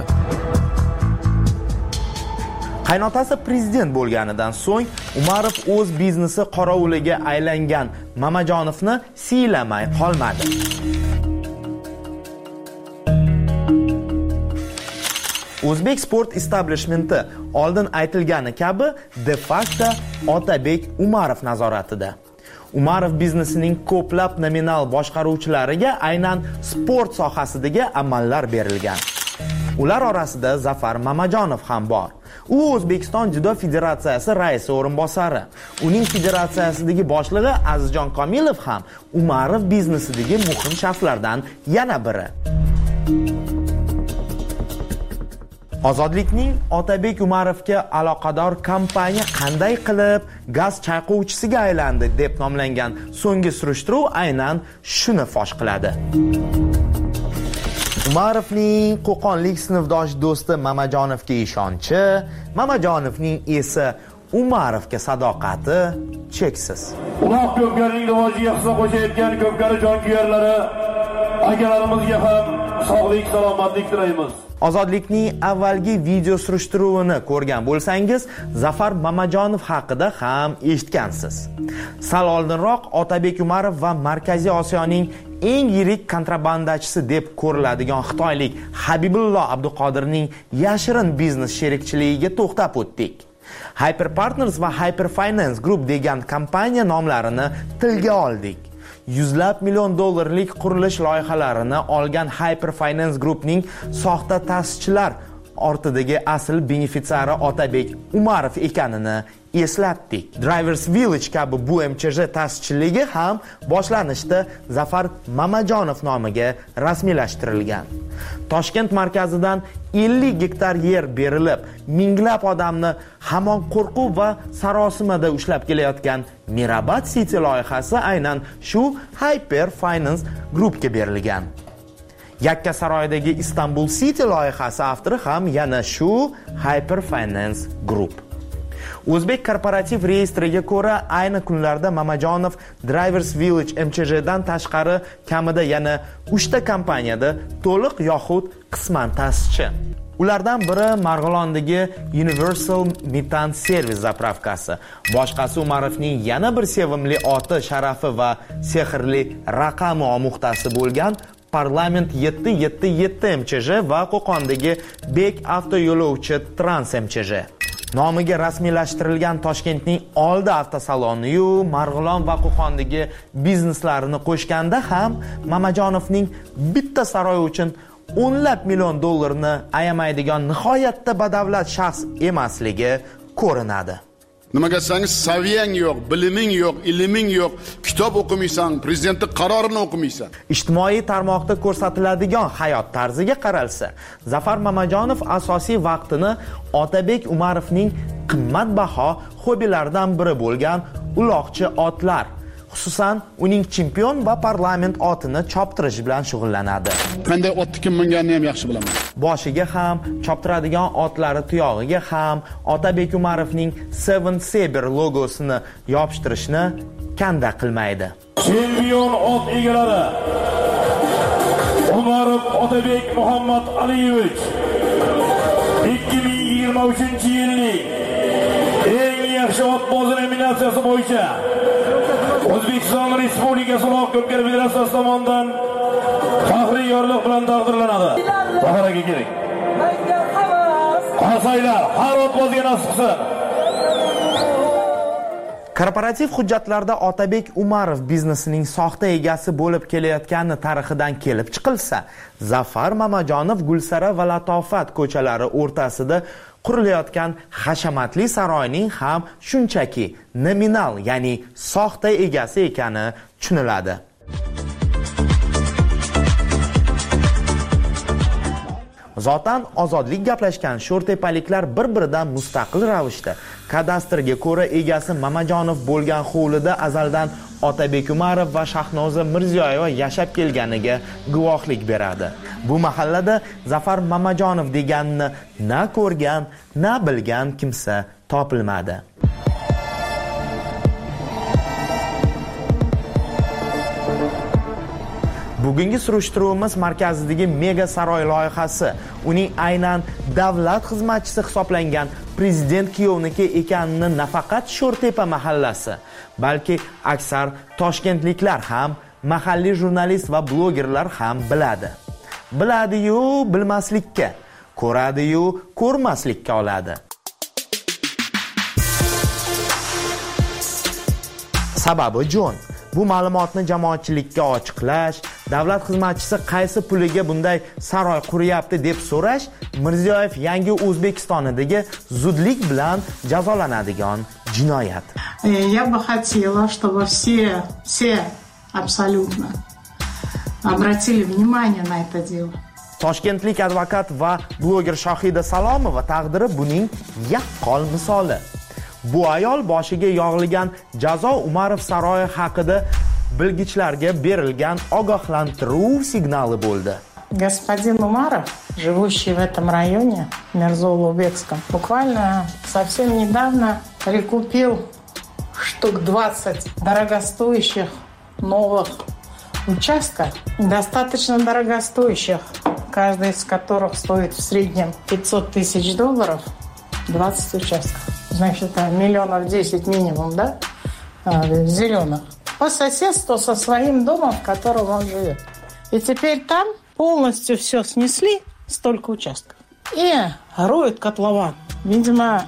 Qaynotasi prezident bo'lganidan so'ng Umarov o'z biznesi qorovuliga aylangan Mamajonovni siylamay qolmadi. O'zbek sport establishmenti oldin aytilgani kabi de facto Otabek Umarov nazoratida. Umarov biznesining ko'plab nominal boshqaruvchilariga aynan sport sohasidagi amallar berilgan. Ular orasida Zafar Mamajonov ham bor. U O'zbekiston Judo Federatsiyasi raisi o'rinbosari. Uning federatsiyasidagi boshlig'i Azizjon Komilov ham Umarov biznesidagi muhim shaxslardan yana biri. Ozodlikning Otabek Umarovga aloqador kompaniya qanday qilib gaz chayqovchisiga aylandi deb nomlangan so'nggi surishtiruv aynan shuni fosh qiladi. Umarovning qo'qonlik sinfdosh do'sti Mamajonovga ishonchi, Mamajonovning esa Umarovga sadoqati cheksiz. Uloq Ko'pkarining rivojiga hissa qo'shayotgan Ko'pkari jonkuyarlari akalarimizga ham sog'lik, salomatlik tilaymiz. Ozodlikning avvalgi video surishtiruvini ko'rgan bo'lsangiz, Zafar Mamajonov haqida ham eshitgansiz. Sal oldinroq Otabek Umarov va Markaziy Osiyoning eng yirik kontrabandachisi deb ko'riladigan xitoylik Habibullo Abduqodirning yashirin biznes sherikchiligiga to'xtab o'tdik. Hyper Partners va Hyper Finance Group degan kompaniya nomlarini tilga oldik. Yuzlab million dollarlik qurilish loyihalarini olgan Hyper Finance Groupning soxta ta'sischilar ortidagi asl benefitsiari Otabek Umarov ekanini eslatdik. Drivers Village kabi bu M Ch J ta'sischiligi ham boshlanishda Zafar Mamajonov nomiga rasmiylashtirilgan. Toshkent markazidan ellik gektar yer berilib, minglab odamni hamon qo'rquv va sarosimada ushlab kelayotgan Mirabad City loyihasi aynan shu Hyper Finance Groupga berilgan. Yakkasaroydagi Istanbul City loyihasi avtori ham yana shu Hyper Finance Group. O'zbek korporativ reyestriga ko'ra, ayni kunlarda Mamajonov Drivers Village M Ch J dan tashqari kamida yana uchta kompaniyada to'liq yoxud qisman ta'sischi. Ulardan biri Marg'ilondagi Universal Metan Service zapravkasi. Boshqasi Umarovning yana bir sevimli oti, sharafi va sehrli raqami omuxtasi bo'lgan Parlament yetti yetti yetti M Ch J va Qo'qondagi Bek avtoyo'lovchi Trans M Ch J. Nomiga rasmiylashtirilgan Toshkentning Oldi avtosaloni-yu Marg'ilon va Qo'qondagi bizneslarini qo'shganda ham Mamajonovning bitta saroy uchun o'nlab million dollarni ayamaydigan nihoyatda badavlat shaxs emasligi ko'rinadi. Nimaga desangiz, saviyang yo'q, biliming yo'q, ilming yo'q, kitob o'qimaysan, prezidentning qarorini o'qimaysan. Ijtimoiy tarmoqda ko'rsatiladigan hayot tarziga qaralsa, Zafar Mamajonov asosiy vaqtini Otabek Umarovning qimmatbaho hobbilaridan biri bo'lgan uloqchi otlar, xususan uning chempion va parlament otini choptirish bilan shug'ullanadi. Qanday otni kim minganini ham yaxshi bilaman. Boshiga ham, choptiradigan otlari tuyog'iga ham Otabek Umarovning Seven Saber logosini yopishtirishni kanda qilmaydi. Chempion ot egalari Umarov Otabek Muhammad Aliyevich ikki ming yigirma uchinchi yilning eng yaxshi otbozi nominatsiyasi bo'yicha O'zbekiston Respublikasi Uloq Ko'pkari Federatsiyasi tomonidan faxriy yorliq bilan taqdirlanadi. Bahraga kerak. Qarsaylar, har otbozga nasib qilsin. Korporativ hujjatlarda Otabek Umarov biznesining soxta egasi bo'lib kelayotgani tarixidan kelib chiqilsa, Zafar Mamajonov Gulsara va Latofat ko'chalari o'rtasida qurilayotgan hashamatli saroyning ham shunchaki nominal, ya'ni soxta egasi ekani tushuniladi. Zotan ozodlik gaplashgan sho'rtepaliklar bir-biridan mustaqil ravishda kadastrga ko'ra egasi Mamajonov bo'lgan hovlida azaldan Otabek Umarov va Shahnoza Mirziyoyeva yashab kelganiga guvohlik beradi. Bu mahallada Zafar Mamajonov deganni na ko'rgan, na bilgan kimsa topilmadi. Bugungi surishtiruvimiz markazidagi mega saroy loyihasi uning aynan davlat xizmatchisi hisoblangan prezident kuyovniki ekanini nafaqat Sho'rtepa mahallasi, balki aksar toshkentliklar ham, mahalliy jurnalist va blogerlar ham biladi. Biladi-yu bilmaslikka, ko'radi-yu ko'rmaslikka oladi. Sababi Jon bu ma'lumotni jamoatchilikka ochiqlash, davlat xizmatchisi qaysi puliga bunday saroy quryapti deb so'rash Mirziyoyev yangi O'zbekistonidagi zudlik bilan jazolanadigan jinoyat. Я бы хотела, чтобы все, все абсолютно обратили внимание на это дело. Toshkentlik advokat va bloger Shohida Salomova taqdiri buning yaqqol misoli. Bu ayol boshiga yog'ilgan jazo Umarov saroyi haqida bilgichlarga berilgan ogohlantiruv signali bo'ldi. Господин Умаров, живущий в этом районе, Мирзоулу-Бекском, буквально совсем недавно прикупил штук двадцать дорогостоящих новых участков, достаточно дорогостоящих, каждый из которых стоит в среднем пятьсот тысяч долларов, двадцать участков. Значит, это миллионов десять минимум, да, зеленых. По соседству со своим домом, в котором он живет. И теперь там полностью все снесли, столько участков. И роют котлован. Видимо,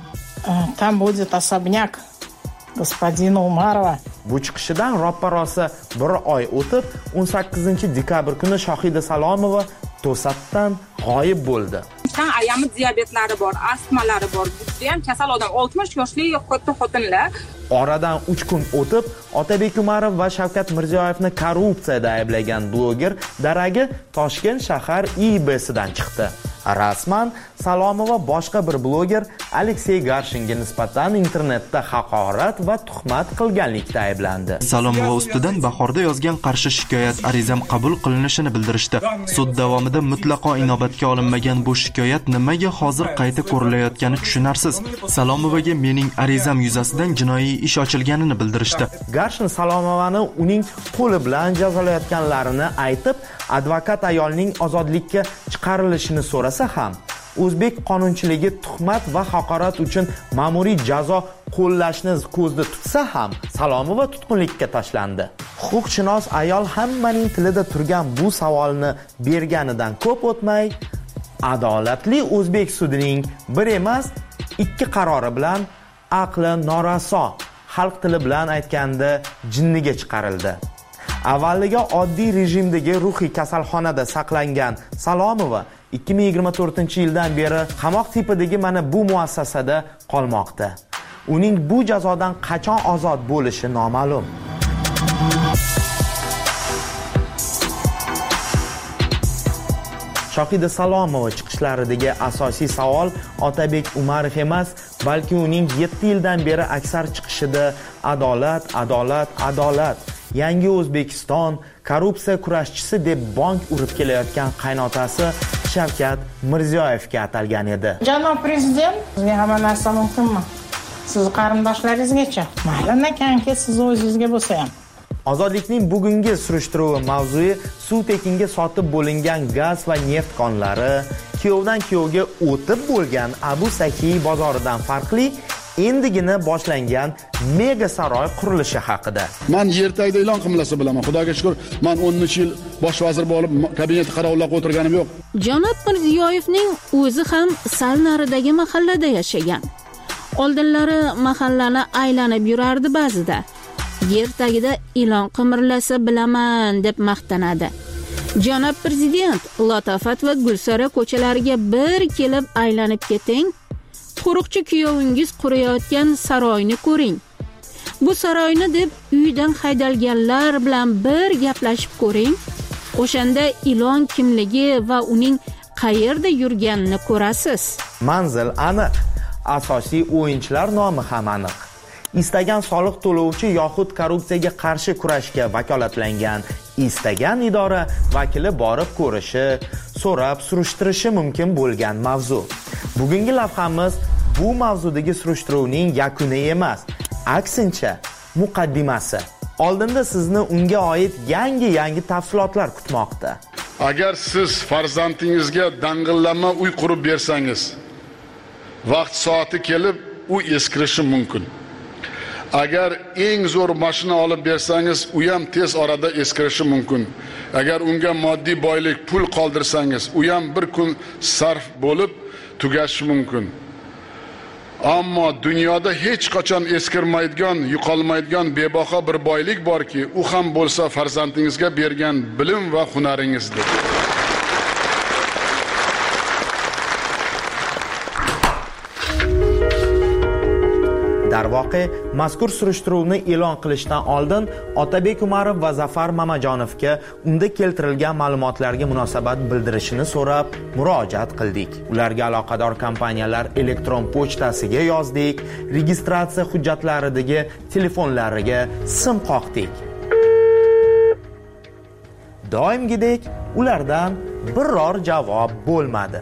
там будет особняк господина Умарова. Bu chiqishidan roppa-rosa bir oy o'tib, o'n sakkizinchi dekabr kuni Shohida Salomova to'satdan g'oyib bo'ldi. Kan ayami diabetlari bor, astmalari bor. Bu ham kasal odam, oltmish yoshli katta xotinlar. Oradan uch kun o'tib, Otabek Umarov va Shavkat Mirziyoyevni korrupsiyada ayblagan bloger daragi Toshkent shahar I B sidan chiqdi. Rasman Salomova boshqa bir bloger Aleksey Garshinga nisbatan internetda haqorat va tuhmat qilganlikda ayblandi. Salomova ustidan bahorda yozgan qarshi shikoyat arizam qabul qilinishini bildirishdi. Sud davomida mutlaqo inobatga olinmagan bu shikoyat nimaga hozir qayta ko'rilayotgani tushunarsiz. Salomovaga mening arizam yuzasidan jinoiy ish ochilganini bildirishdi. Garshin Salomovani uning qo'li bilan jazolayotganlarini aytib, advokat ayolning ozodlikka chiqarilishini so'rasa ham, o'zbek qonunchiligi tuhmat va haqorat uchun ma'muriy jazo qo'llashni ko'zda tutsa ham, Salomova tutqunlikka tashlandi. Huquqshunos ayol hammaning tilida turgan bu savolni berganidan ko'p o'tmay, adolatli o'zbek sudining bir emas, ikki qarori bilan aqli noraso, xalq tili bilan aytganda jinniga chiqarildi. Avvaliga oddiy rejimdagi ruhiy kasalxonada saqlangan Salomova ikki ming yigirma to'rtinchi yildan beri qamoq tipidagi mana bu muassasada qolmoqda. Uning bu jazodan qachon ozod bo'lishi noma'lum. Shohida Salomova chiqishlaridagi asosiy savol Otabek Umarov emas, balki uning yetti yildan beri aksar chiqishida adolat, adolat, adolat. Yangi O'zbekiston korrupsiya kurashchisi deb bank urib kelayotgan qaynotasi Shavkat Mirziyoyevga atalgan edi. Janob prezident, sizga hamma narsa mumkinmi? Siz qarindoshlaringizgacha, mayli nakanki siz o'zingizga bo'lsa ham. Ozodlikning bugungi surishtiruvi mavzui suv tekinga sotib bo'lingan gaz va neft konlari, kuyovdan kuyovga o'tib bo'lgan Abu Sakiy bozoridan farqli endigina boshlangan mega saroy qurilishi haqida. Men yer tagida e'lon qilinsa bilaman. Xudoga shukr, men o'n yil bosh vazir bo'lib kabinet qarovlab o'tirganim yo'q. Janob Mirziyoyevning o'zi ham sal naridagi mahallada yashagan. Oldinlari mahallani aylanib yurardi ba'zida. Yer tagida e'lon qimirlasa bilaman deb maqtanadi. Janob prezident, Latofat va Gulsara ko'chalariga bir kelib aylanib keting. qo'riqchi kuyovingiz qurayotgan saroyni ko'ring. Bu saroyni deb uydan haydalganlar bilan bir gaplashib ko'ring. O'shanda ilon kimligi va uning qayerda yurganini ko'rasiz. Manzil aniq, asosiy o'yinchilar nomi ham aniq. Istagan soliq to'lovchi yoxud korrupsiyaga qarshi kurashga vakolatlangan istagan idora vakili borib ko'rishi, so'rab surishtirishi mumkin bo'lgan mavzu. Bugungi lavhamiz bu mavzudagi surishtiruvning yakuni emas, aksincha muqaddimasi. Oldinda sizni unga oid yangi-yangi tafsilotlar kutmoqda. Agar siz farzandingizga dang'illama uy qurib bersangiz, vaqt soati kelib u eskirishi mumkin. Agar eng zo'r mashina olib bersangiz, u ham tez orada eskirishi mumkin. Agar unga moddiy boylik, pul qoldirsangiz, u ham bir kun sarf bo'lib tugashi mumkin. Ammo dunyoda hech qachon eskirmaydigan, yo'qolmaydigan bebaho bir boylik borki, u ham bo'lsa farzandingizga bergan bilim va hunaringizdir. Darvoqe, mazkur surishtiruvni e'lon qilishdan oldin Otabek Umarov va Zafar Mamajonovga unda keltirilgan ma'lumotlarga munosabat bildirishini so'rab murojaat qildik. Ularga aloqador kompaniyalar elektron pochtasiga yozdik, registratsiya hujjatlaridagi telefonlariga sim qoqdik. Doimgidek ulardan biror javob bo'lmadi.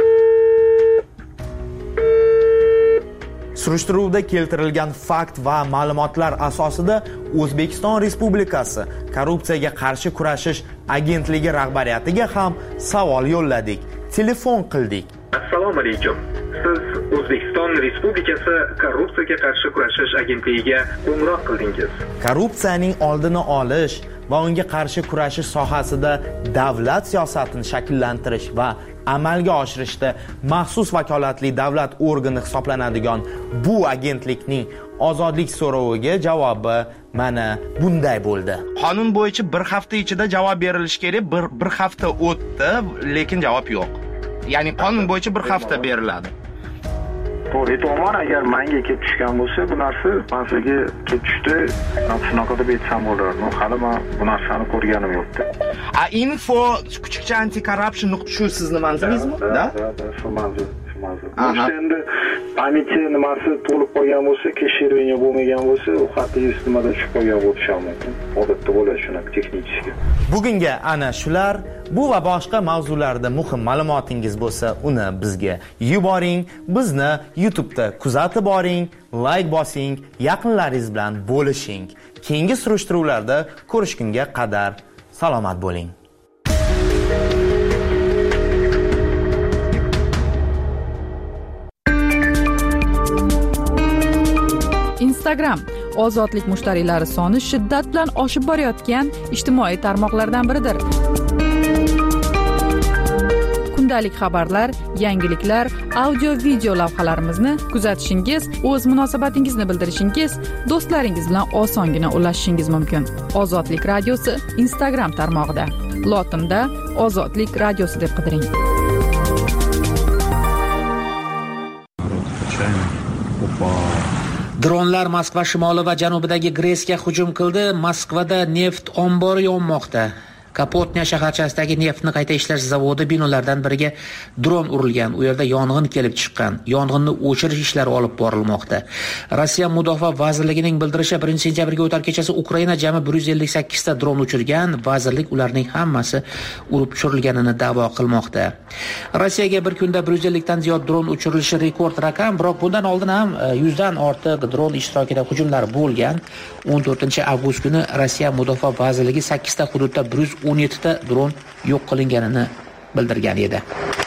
Surishtiruvda keltirilgan fakt va ma'lumotlar asosida O'zbekiston Respublikasi Korrupsiyaga qarshi kurashish agentligi rahbariyatiga ham savol yo'lladik, telefon qildik. Assalomu alaykum. Siz O'zbekiston Respublikasi Korrupsiyaga qarshi kurashish agentligiga qo'ng'iroq qildingiz. Korrupsiyaning oldini olish va unga qarshi kurashish sohasida davlat siyosatini shakllantirish va amalga oshirishda maxsus vakolatli davlat organi hisoblanadigan bu agentlikning ozodlik so'roviga javobi mana bunday bo'ldi. Qonun bo'yicha bir hafta ichida javob berilishi kerak, bir bir hafta o'tdi, lekin javob yo'q. Ya'ni qonun bo'yicha bir hafta beriladi. To'g'ri, to'g'ri, agar menga kelib tushgan bo'lsa, bu narsa menga kelib tushdi, shunaqa deb aytsam bo'lar. Men hali men bu narsani ko'rganim yo'qdi. A info kuchukcha anti-corruption nuqta shu sizning manzilingizmi? Da? Shu manzil, shu manzil. Endi pamyatga nimasi to'lib qolgan bo'lsa, keshiruvga bo'lmagan bo'lsa, u xatingiz nimada tushib qolgan bo'lishi mumkin. Odatda bo'ladi shunaqa texnik. Bugunga ana shular. Bu va boshqa mavzularda muhim ma'lumotingiz bo'lsa, uni bizga yuboring. Bizni YouTube'da kuzatib boring, like bosing, yaqinlaringiz bilan bo'lishing. Keyingi surishtiruvlarda ko'rishgunga qadar salomat bo'ling. Instagram ozodlik mushtariylari soni shiddat bilan oshib borayotgan ijtimoiy tarmoqlardan biridir. Kundalik xabarlar, yangiliklar, audio-video lavhalarimizni kuzatishingiz, o'z munosabatingizni bildirishingiz, do'stlaringiz bilan osongina ulashishingiz mumkin. Ozodlik radiosi Instagram tarmog'ida. Lotinda Ozodlik radiosi deb qidiring. Dronlar Moskva shimoli va janubidagi Gresga hujum qildi. Moskvada neft ombori yonmoqda. Kapotnya shaharchasidagi neftni qayta ishlash zavodi binolaridan biriga dron urilgan. U yerda yong'in kelib chiqqan. Yong'inni o'chirish ishlari olib borilmoqda. Rossiya Mudofaa vazirligining bildirishicha birinchi sentyabrga o'tar kechasi Ukraina jami bir yuz ellik sakkiz ta dron uchirgan. Vazirlik ularning hammasi urib tushirilganini da'vo qilmoqda. Rossiyaga bir kunda bir yuz ellik dan ziyod dron uchirilishi rekord raqam, biroq bundan oldin ham yuz dan ortiq dron ishtirokida hujumlar bo'lgan. o'n to'rtinchi avgust kuni Rossiya Mudofaa vazirligi sakkiz ta hududda bir yuz o'n yetti ta dron yo'q qilinganini bildirgan edi.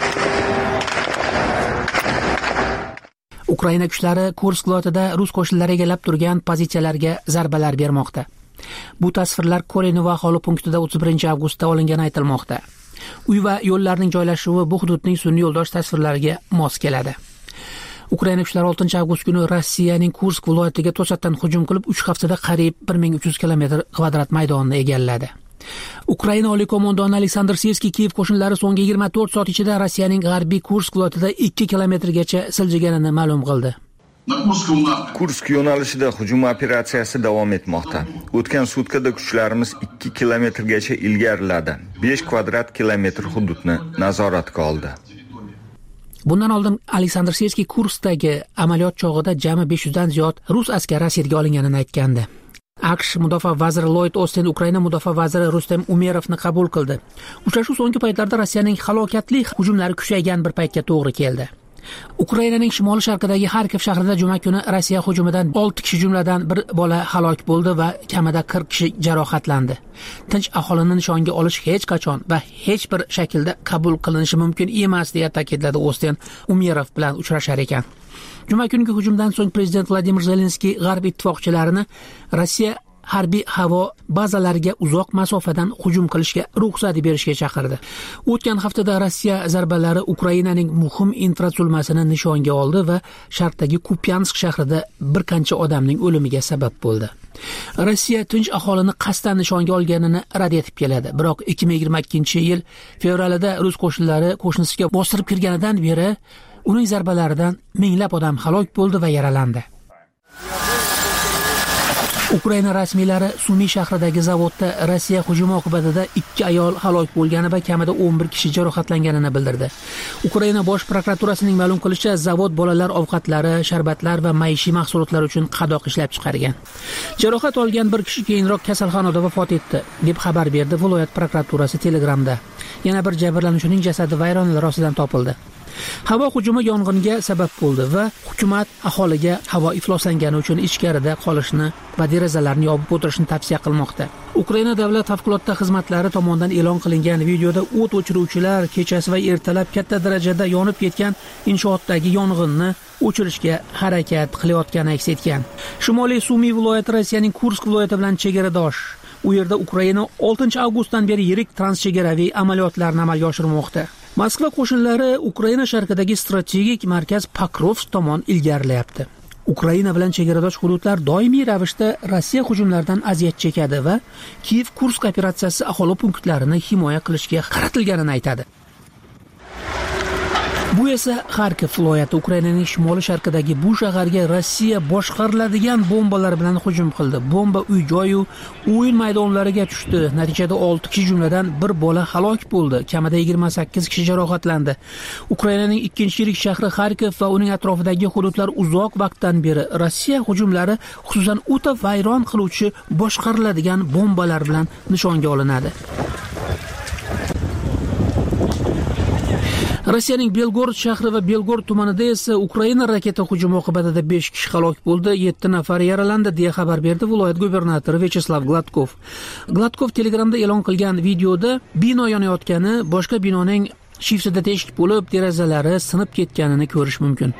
Ukraina kuchlari Kursk viloyatida rus qo'shinlari egallab turgan pozitsiyalarga zarbalar bermoqda. Bu tasvirlar Korenova aholi punktida o'ttiz birinchi avgustda olingani aytilmoqda. Uy va yo'llarning joylashuvi bu hududning sun'iy yo'ldosh tasvirlariga mos keladi. Ukraina kuchlari oltinchi avgust kuni Rossiyaning Kursk viloyatiga to'satdan hujum qilib, uch haftada qariyb bir ming uch yuz kilometr kvadrat maydonni egalladi. Ukraina oliy qo'mondoni Aleksandr Sirskiy Kiyev qo'shinlari so'nggi yigirma to'rt soat ichida Rossiyaning g'arbiy Kursk viloyatida ikki kilometrgacha siljiganini ma'lum qildi. Kursk yo'nalishida hujum operatsiyasi davom etmoqda. O'tgan sutkada kuchlarimiz ikki kilometrgacha ilgariladi. besh kvadrat kilometr hududni nazoratga oldi. Bundan oldin Aleksandr Sirskiy Kurskdagi amaliyot chog'ida jami besh yuzdan ziyod rus askari asirga olinganini aytgandi. AQSh mudofaa vaziri Lloyd Austin Ukraina mudofaa vaziri Rustem Umerovni qabul qildi. Uchrashuv so'nggi paytlarda Rossiyaning halokatli hujumlari kuchaygan bir paytga to'g'ri keldi. Ukrainaning shimoli sharqidagi Xarkov shahrida juma kuni Rossiya hujumidan olti kishi jumladan bir bola halok bo'ldi va kamida qirq kishi jarohatlandi. Tinch aholini nishonga olish hech qachon va hech bir shaklda qabul qilinishi mumkin emas, deya ta'kidladi Austin Umerov bilan uchrashar ekan. Juma kungi hujumdan so'ng prezident Vladimir Zelenskiy g'arb ittifoqchilarini Rossiya harbiy havo bazalariga uzoq masofadan hujum qilishga ruxsat berishga chaqirdi. O'tgan haftada Rossiya zarbalari Ukrainaning muhim infratuzilmasini nishonga oldi va sharqdagi Kupyansk shahrida bir qancha odamning o'limiga sabab bo'ldi. Rossiya tinch aholini qasddan nishonga olganini rad etib keladi. Biroq ikki ming yigirma ikkinchi yil fevralida rus qo'shinlari qo'shnisiga bostirib kirganidan beri uning zarbalaridan minglab odam halok bo'ldi va yaralandi. Ukraina rasmiylari Sumi shahridagi zavodda Rossiya hujumi oqibatida ikki ayol halok bo'lgani va kamida o'n bir kishi jarohatlanganini bildirdi. Ukraina bosh prokuraturasining ma'lum qilishicha, zavod bolalar ovqatlari, sharbatlar va maishiy mahsulotlar uchun qadoq ishlab chiqargan. Jarohat olgan bir kishi keyinroq kasalxonada vafot etdi, deb xabar berdi viloyat prokuraturasi Telegramda. Yana bir jabrlanuvchining jasadi vayronalar ostidan topildi. Havo hujumi yong'inga sabab bo'ldi va hukumat aholiga havo ifloslangani uchun ichkarida qolishni va derazalarni yopib o'tirishni tavsiya qilmoqda. Ukraina davlat favqulodda xizmatlari tomonidan e'lon qilingan videoda o't o'chiruvchilar kechasi va ertalab katta darajada yonib ketgan inshootdagi yong'inni o'chirishga harakat qilayotgani aks etgan. Shimoliy Sumi viloyati Rossiyaning Kursk viloyati bilan chegaradosh. U yerda Ukraina oltinchi avgustdan beri yirik transchegaraviy amaliyotlarni amalga oshirmoqda. Moskva qo'shinlari Ukraina sharqidagi strategik markaz Pokrovsk tomon ilgarilayapti. Ukraina bilan chegaradosh hududlar doimiy ravishda Rossiya hujumlaridan aziyat chekadi va Kiyev Kursk operatsiyasi aholi punktlarini himoya qilishga qaratilganini aytadi. Bu esa Xarkov viloyati Ukrainaning shimoli sharqidagi bu shaharga Rossiya boshqariladigan bombalar bilan hujum qildi. Bomba uy-joy va o'yin maydonlariga tushdi. Natijada olti kishi jumladan bir bola halok bo'ldi. Kamida yigirma sakkiz kishi jarohatlandi. Ukrainaning ikkinchi yirik shahri Xarkov va uning atrofidagi hududlar uzoq vaqtdan beri Rossiya hujumlari, xususan o'ta vayron qiluvchi boshqariladigan bombalar bilan nishonga olinadi. Rossiyaning Belgorod shahri va Belgorod tumanida esa Ukraina raketa hujumi oqibatida besh kishi halok bo'ldi, yetti nafar yaralandi, deya xabar berdi viloyat gubernatori Vyacheslav Gladkov. Gladkov Telegramda e'lon qilgan videoda bino yonayotgani, boshqa binoning shifsida teshik bo'lib, derazalari sinib ketganini ko'rish mumkin.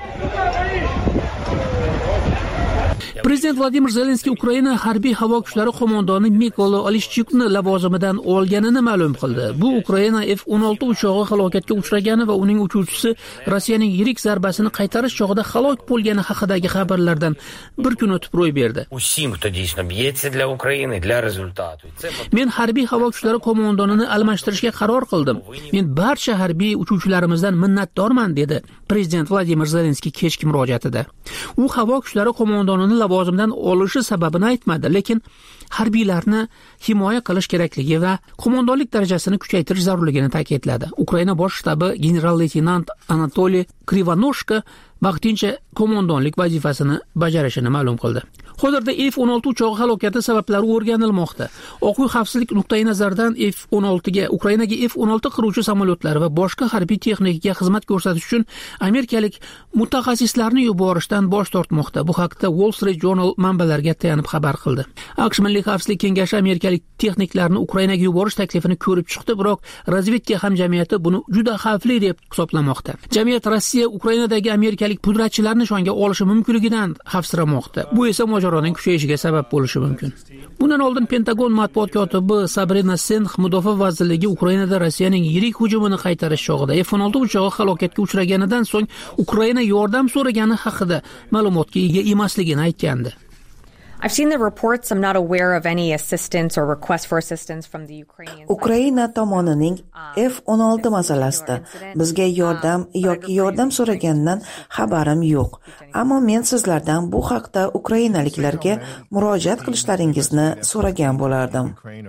Prezident Vladimir Zelenskiy Ukraina harbiy havo kuchlari qo'mondoni Mikola Olishchukni lavozimidan olganini ma'lum qildi. Bu Ukraina F o'n olti uchog'i halokatga uchragani va uning uchuvchisi Rossiyaning yirik zarbasini qaytarish chog'ida halok bo'lgani haqidagi xabarlardan bir kun o'tib ro'y berdi. Men harbiy havo kuchlari qo'mondonini almashtirishga qaror qildim. Men barcha harbiy uchuvchilarimizdan minnatdorman, dedi Prezident Vladimir Zelenskiy kechki murojaatida. U havo kuchlari qo'mondonini lavozimdan olishi sababini aytmadi, lekin harbiylarni himoya qilish kerakligi va qo'mondonlik darajasini kuchaytirish zarurligini ta'kidladi. Ukraina bosh shtabi general-leytenant Anatoliy Krivanoshka vaqtincha qo'mondonlik vazifasini bajarishini ma'lum qildi. Hozirda F o'n olti uchog'i halokati sabablari o'rganilmoqda. Oq uy xavfsizlik nuqtai nazaridan F o'n olti ga Ukrainaga F o'n olti qiruvchi samolyotlari va boshqa harbiy texnikaga xizmat ko'rsatish uchun amerikalik mutaxassislarni yuborishdan bosh tortmoqda. Bu haqda Wall Street Journal manbalariga tayanib xabar qildi. AQSh Milliy xavfsizlik kengashi amerikalik texniklarni Ukrainaga yuborish taklifini ko'rib chiqdi, biroq razvedka hamjamiyati buni juda xavfli deb hisoblamoqda. Jamiyat Rossiya Ukrainadagi amerikalik pudratchilarni nishonga olishi mumkinligidan xavfsiramoqda. Bu esa mojaroning kuchayishiga sabab bo'lishi mumkin. Bundan oldin Pentagon matbuot kotibi Sabrina Senx mudofaa vazirligi Ukrainada Rossiyaning yirik hujumini qaytarish chog'ida F o'n olti uchog'i halokatga uchraganidan so'ng Ukraina yordam so'ragani haqida ma'lumotga ega emasligini aytgandi. I've seen the reports. I'm not aware of any assistance or request for assistance from the Ukrainians. Ukraina tomonining F o'n olti masalasida bizga yordam yoki yordam so'raganidan xabarim yo'q. Ammo men sizlardan bu haqda ukrainaliklarga murojaat qilishlaringizni so'ragan bo'lardim.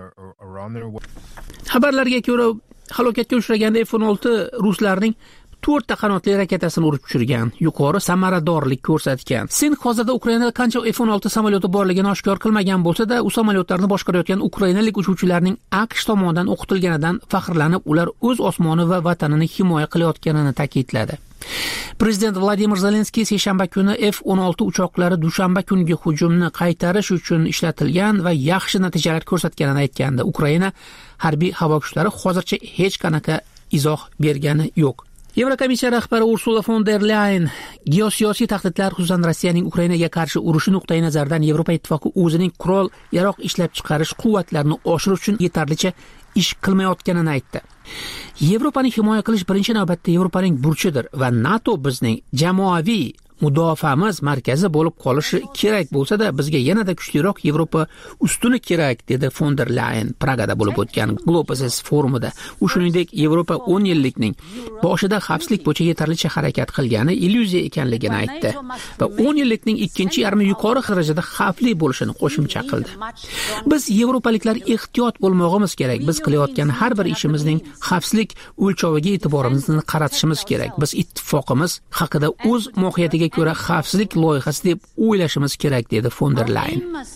Xabarlarga ko'ra, halokatga uchragan F o'n olti ruslarning to'rtta qanotli raketasini urib tushirgan, yuqori samaradorlik ko'rsatgan. Sen hozirda Ukrainada qancha F o'n olti samolyoti borligini oshkor qilmagan bo'lsa-da, u samolyotlarni boshqarayotgan ukrainalik uchuvchilarning AQSh tomonidan o'qitilganidan faxrlanib, ular o'z osmoni va vatanini himoya qilayotganini ta'kidladi. Prezident Vladimir Zelenskiy seshanba kuni F o'n olti uchoqlari dushanba kungi hujumni qaytarish uchun ishlatilgan va yaxshi natijalar ko'rsatganini aytgandi. Ukraina harbiy havo kuchlari hozircha hech qanaqa izoh bergani yo'q. Yevrokomissiya rahbari Ursula von der Leyen geosiyosiy tahdidlar, xususan Rossiyaning Ukrainaga qarshi urushi nuqtai nazaridan Yevropa ittifoqi o'zining qurol yaroq ishlab chiqarish quvvatlarini oshirish uchun yetarlicha ish qilmayotganini aytdi. Yevropani himoya qilish birinchi navbatda Yevropaning burchidir va NATO bizning jamoaviy mudofaamiz markazi bo'lib qolishi kerak bo'lsa-da, bizga yanada kuchliroq Yevropa ustuni kerak, dedi von der Leyen Pragada bo'lib o'tgan Globus forumida. U shuningdek, Yevropa o'n yillikning boshida xavfsizlik bo'yicha yetarlicha harakat qilgani illyuziya ekanligini aytdi va o'n yillikning ikkinchi yarmi yuqori darajada xavfli bo'lishini qo'shimcha qildi. Biz yevropaliklar ehtiyot bo'lmog'imiz kerak. Biz qilayotgan har bir ishimizning xavfsizlik o'lchoviga e'tiborimizni qaratishimiz kerak. Biz ittifoqimiz haqida o'z mohiyatiga ko'ra xavfsizlik loyihasi deb o'ylashimiz kerak, dedi von der Leyen.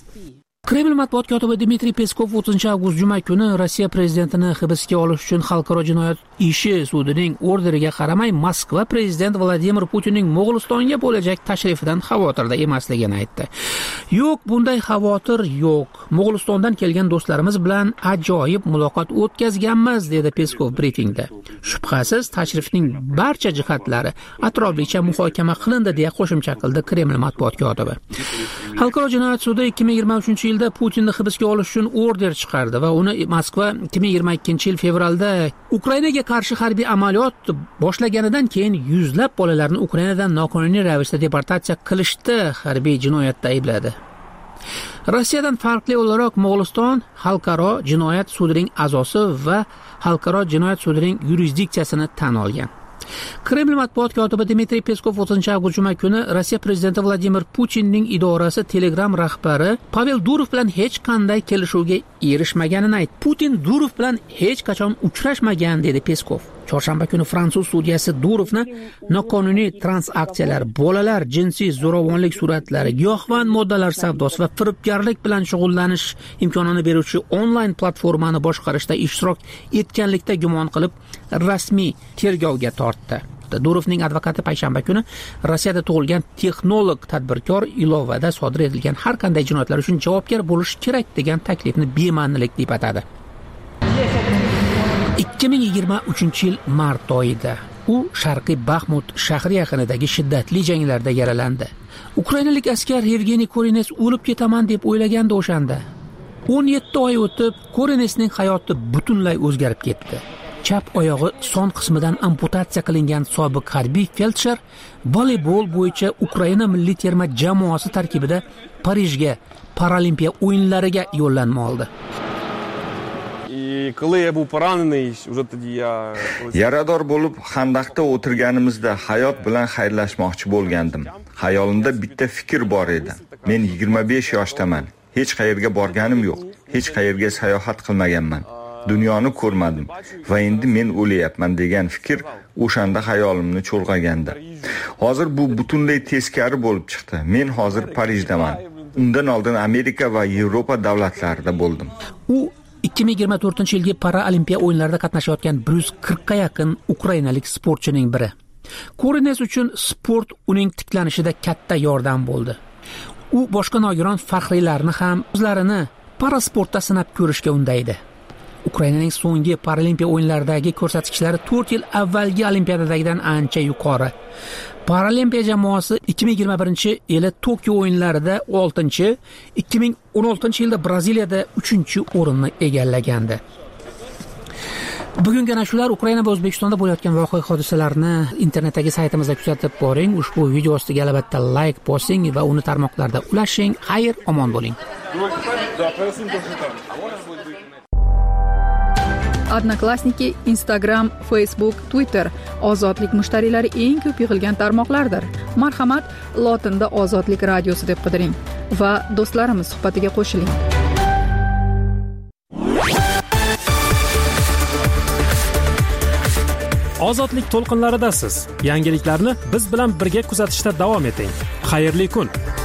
Kreml matbuot kotibi Dmitriy Peskov o'ttizinchi avgust juma kuni Rossiya prezidentini hibsga olish uchun xalqaro jinoyat ishi sudining orderiga qaramay Moskva prezident Vladimir Putinning Mo'g'ulistonga bo'lajak tashrifidan xavotirda emasligini aytdi. Yo'q, bunday xavotir yo'q. Mo'g'ulistondan kelgan do'stlarimiz bilan ajoyib muloqot o'tkazganmiz, dedi Peskov brifingda. Shubhasiz, tashrifning barcha jihatlari atroflicha muhokama qilindi, deya qo'shimcha qildi Kreml matbuot kotibi. Xalqaro jinoyat sudi ikki ming yigirma uchinchi yilda Putinni hibsga olish uchun order chiqardi va uni Moskva ikki ming yigirma ikkinchi yil fevralda Ukrainaga qarshi harbiy amaliyot boshlaganidan keyin yuzlab bolalarni Ukrainadan noqonuniy ravishda deportatsiya qilishda harbiy jinoyatda aybladi. Rossiyadan farqli o'laroq Mo'g'uliston xalqaro jinoyat sudining a'zosi va xalqaro jinoyat sudining yurisdiksiyasini tan olgan. Kreml matbuot kotibi Dmitriy Peskov o'ttizinchi avgust juma kuni Rossiya prezidenti Vladimir Putinning idorasi Telegram rahbari Pavel Durov bilan hech qanday kelishuvga erishmaganini aytdi. Putin Durov bilan hech qachon uchrashmagan, dedi Peskov. Chorshanba kuni fransuz sudiyasi Durovni noqonuniy transaksiyalar, bolalar jinsiy zo'ravonlik suratlari, giyohvand moddalar savdosi va firibgarlik bilan shug'ullanish imkonini beruvchi onlayn platformani boshqarishda ishtirok etganlikda gumon qilib rasmiy tergovga tortdi. Durovning advokati payshanba kuni Rossiyada tug'ilgan texnolog tadbirkor ilovada sodir etilgan har qanday jinoyatlar uchun javobgar bo'lishi kerak degan taklifni bema'nilik deb atadi. ikki ming yigirma uchinchi yil mart oyida u Sharqiy Baxmut shahri yaqinidagi shiddatli janglarda yaralandi. Ukrainalik askar Yevgeniy Korines o'lib ketaman deb o'ylagandi o'shanda. o'n yetti oy o'tib, Korinesning hayoti butunlay o'zgarib ketdi. Chap oyog'i son qismidan amputatsiya qilingan sobiq harbiy feldsher voleybol bo'yicha Ukraina milliy terma jamoasi tarkibida Parijga Paralimpiya o'yinlariga yo'llanma oldi. Yarador bo'lib xandaqda o'tirganimizda hayot bilan xayrlashmoqchi bo'lgandim. Xayolimda bitta fikr bor edi. Men yigirma besh yoshdaman. Hech qayerga borganim yo'q. Hech qayerga sayohat qilmaganman. Dunyoni ko'rmadim va endi men o'layapman degan fikr o'shanda xayolimni cho'lg'agandi. Hozir bu butunlay teskari bo'lib chiqdi. Men hozir Parijdaman. Undan oldin Amerika va Yevropa davlatlarida bo'ldim. U ikki ming yigirma to'rtinchi yilgi Paralimpiya o'yinlarida qatnashayotgan bir yuz qirqqa yaqin ukrainalik sportchining biri. Korines uchun sport uning tiklanishida katta yordam bo'ldi. U boshqa nogiron faxriylarni ham o'zlarini parasportda sinab ko'rishga undaydi. Ukrainaning so'nggi Paralimpiya o'yinlaridagi ko'rsatkichlari to'rt yil avvalgi Olimpiadadagidan ancha yuqori. Paralimpiya jamoasi ikki ming yigirma birinchi yili Tokio o'yinlarida oltinchi, ikki ming o'n oltinchi yilda Braziliyada uchinchi o'rinni egallagandi. bugungi ana shular. Ukraina va O'zbekistonda bo'layotgan voqea hodisalarni internetdagi saytimizda kuzatib boring. Ushbu video ostiga albatta like bosing va uni tarmoqlarda ulashing. Xayr, omon bo'ling. Odnoklassniki, Instagram, Facebook, Twitter ozodlik mushtariylari eng ko'p yig'ilgan tarmoqlardir. Marhamat, lotinda Ozodlik radiosi deb qidiring va do'stlarimiz suhbatiga qo'shiling. Ozodlik to'lqinlaridasiz. Yangiliklarni biz bilan birga kuzatishda davom eting. Xayrli kun.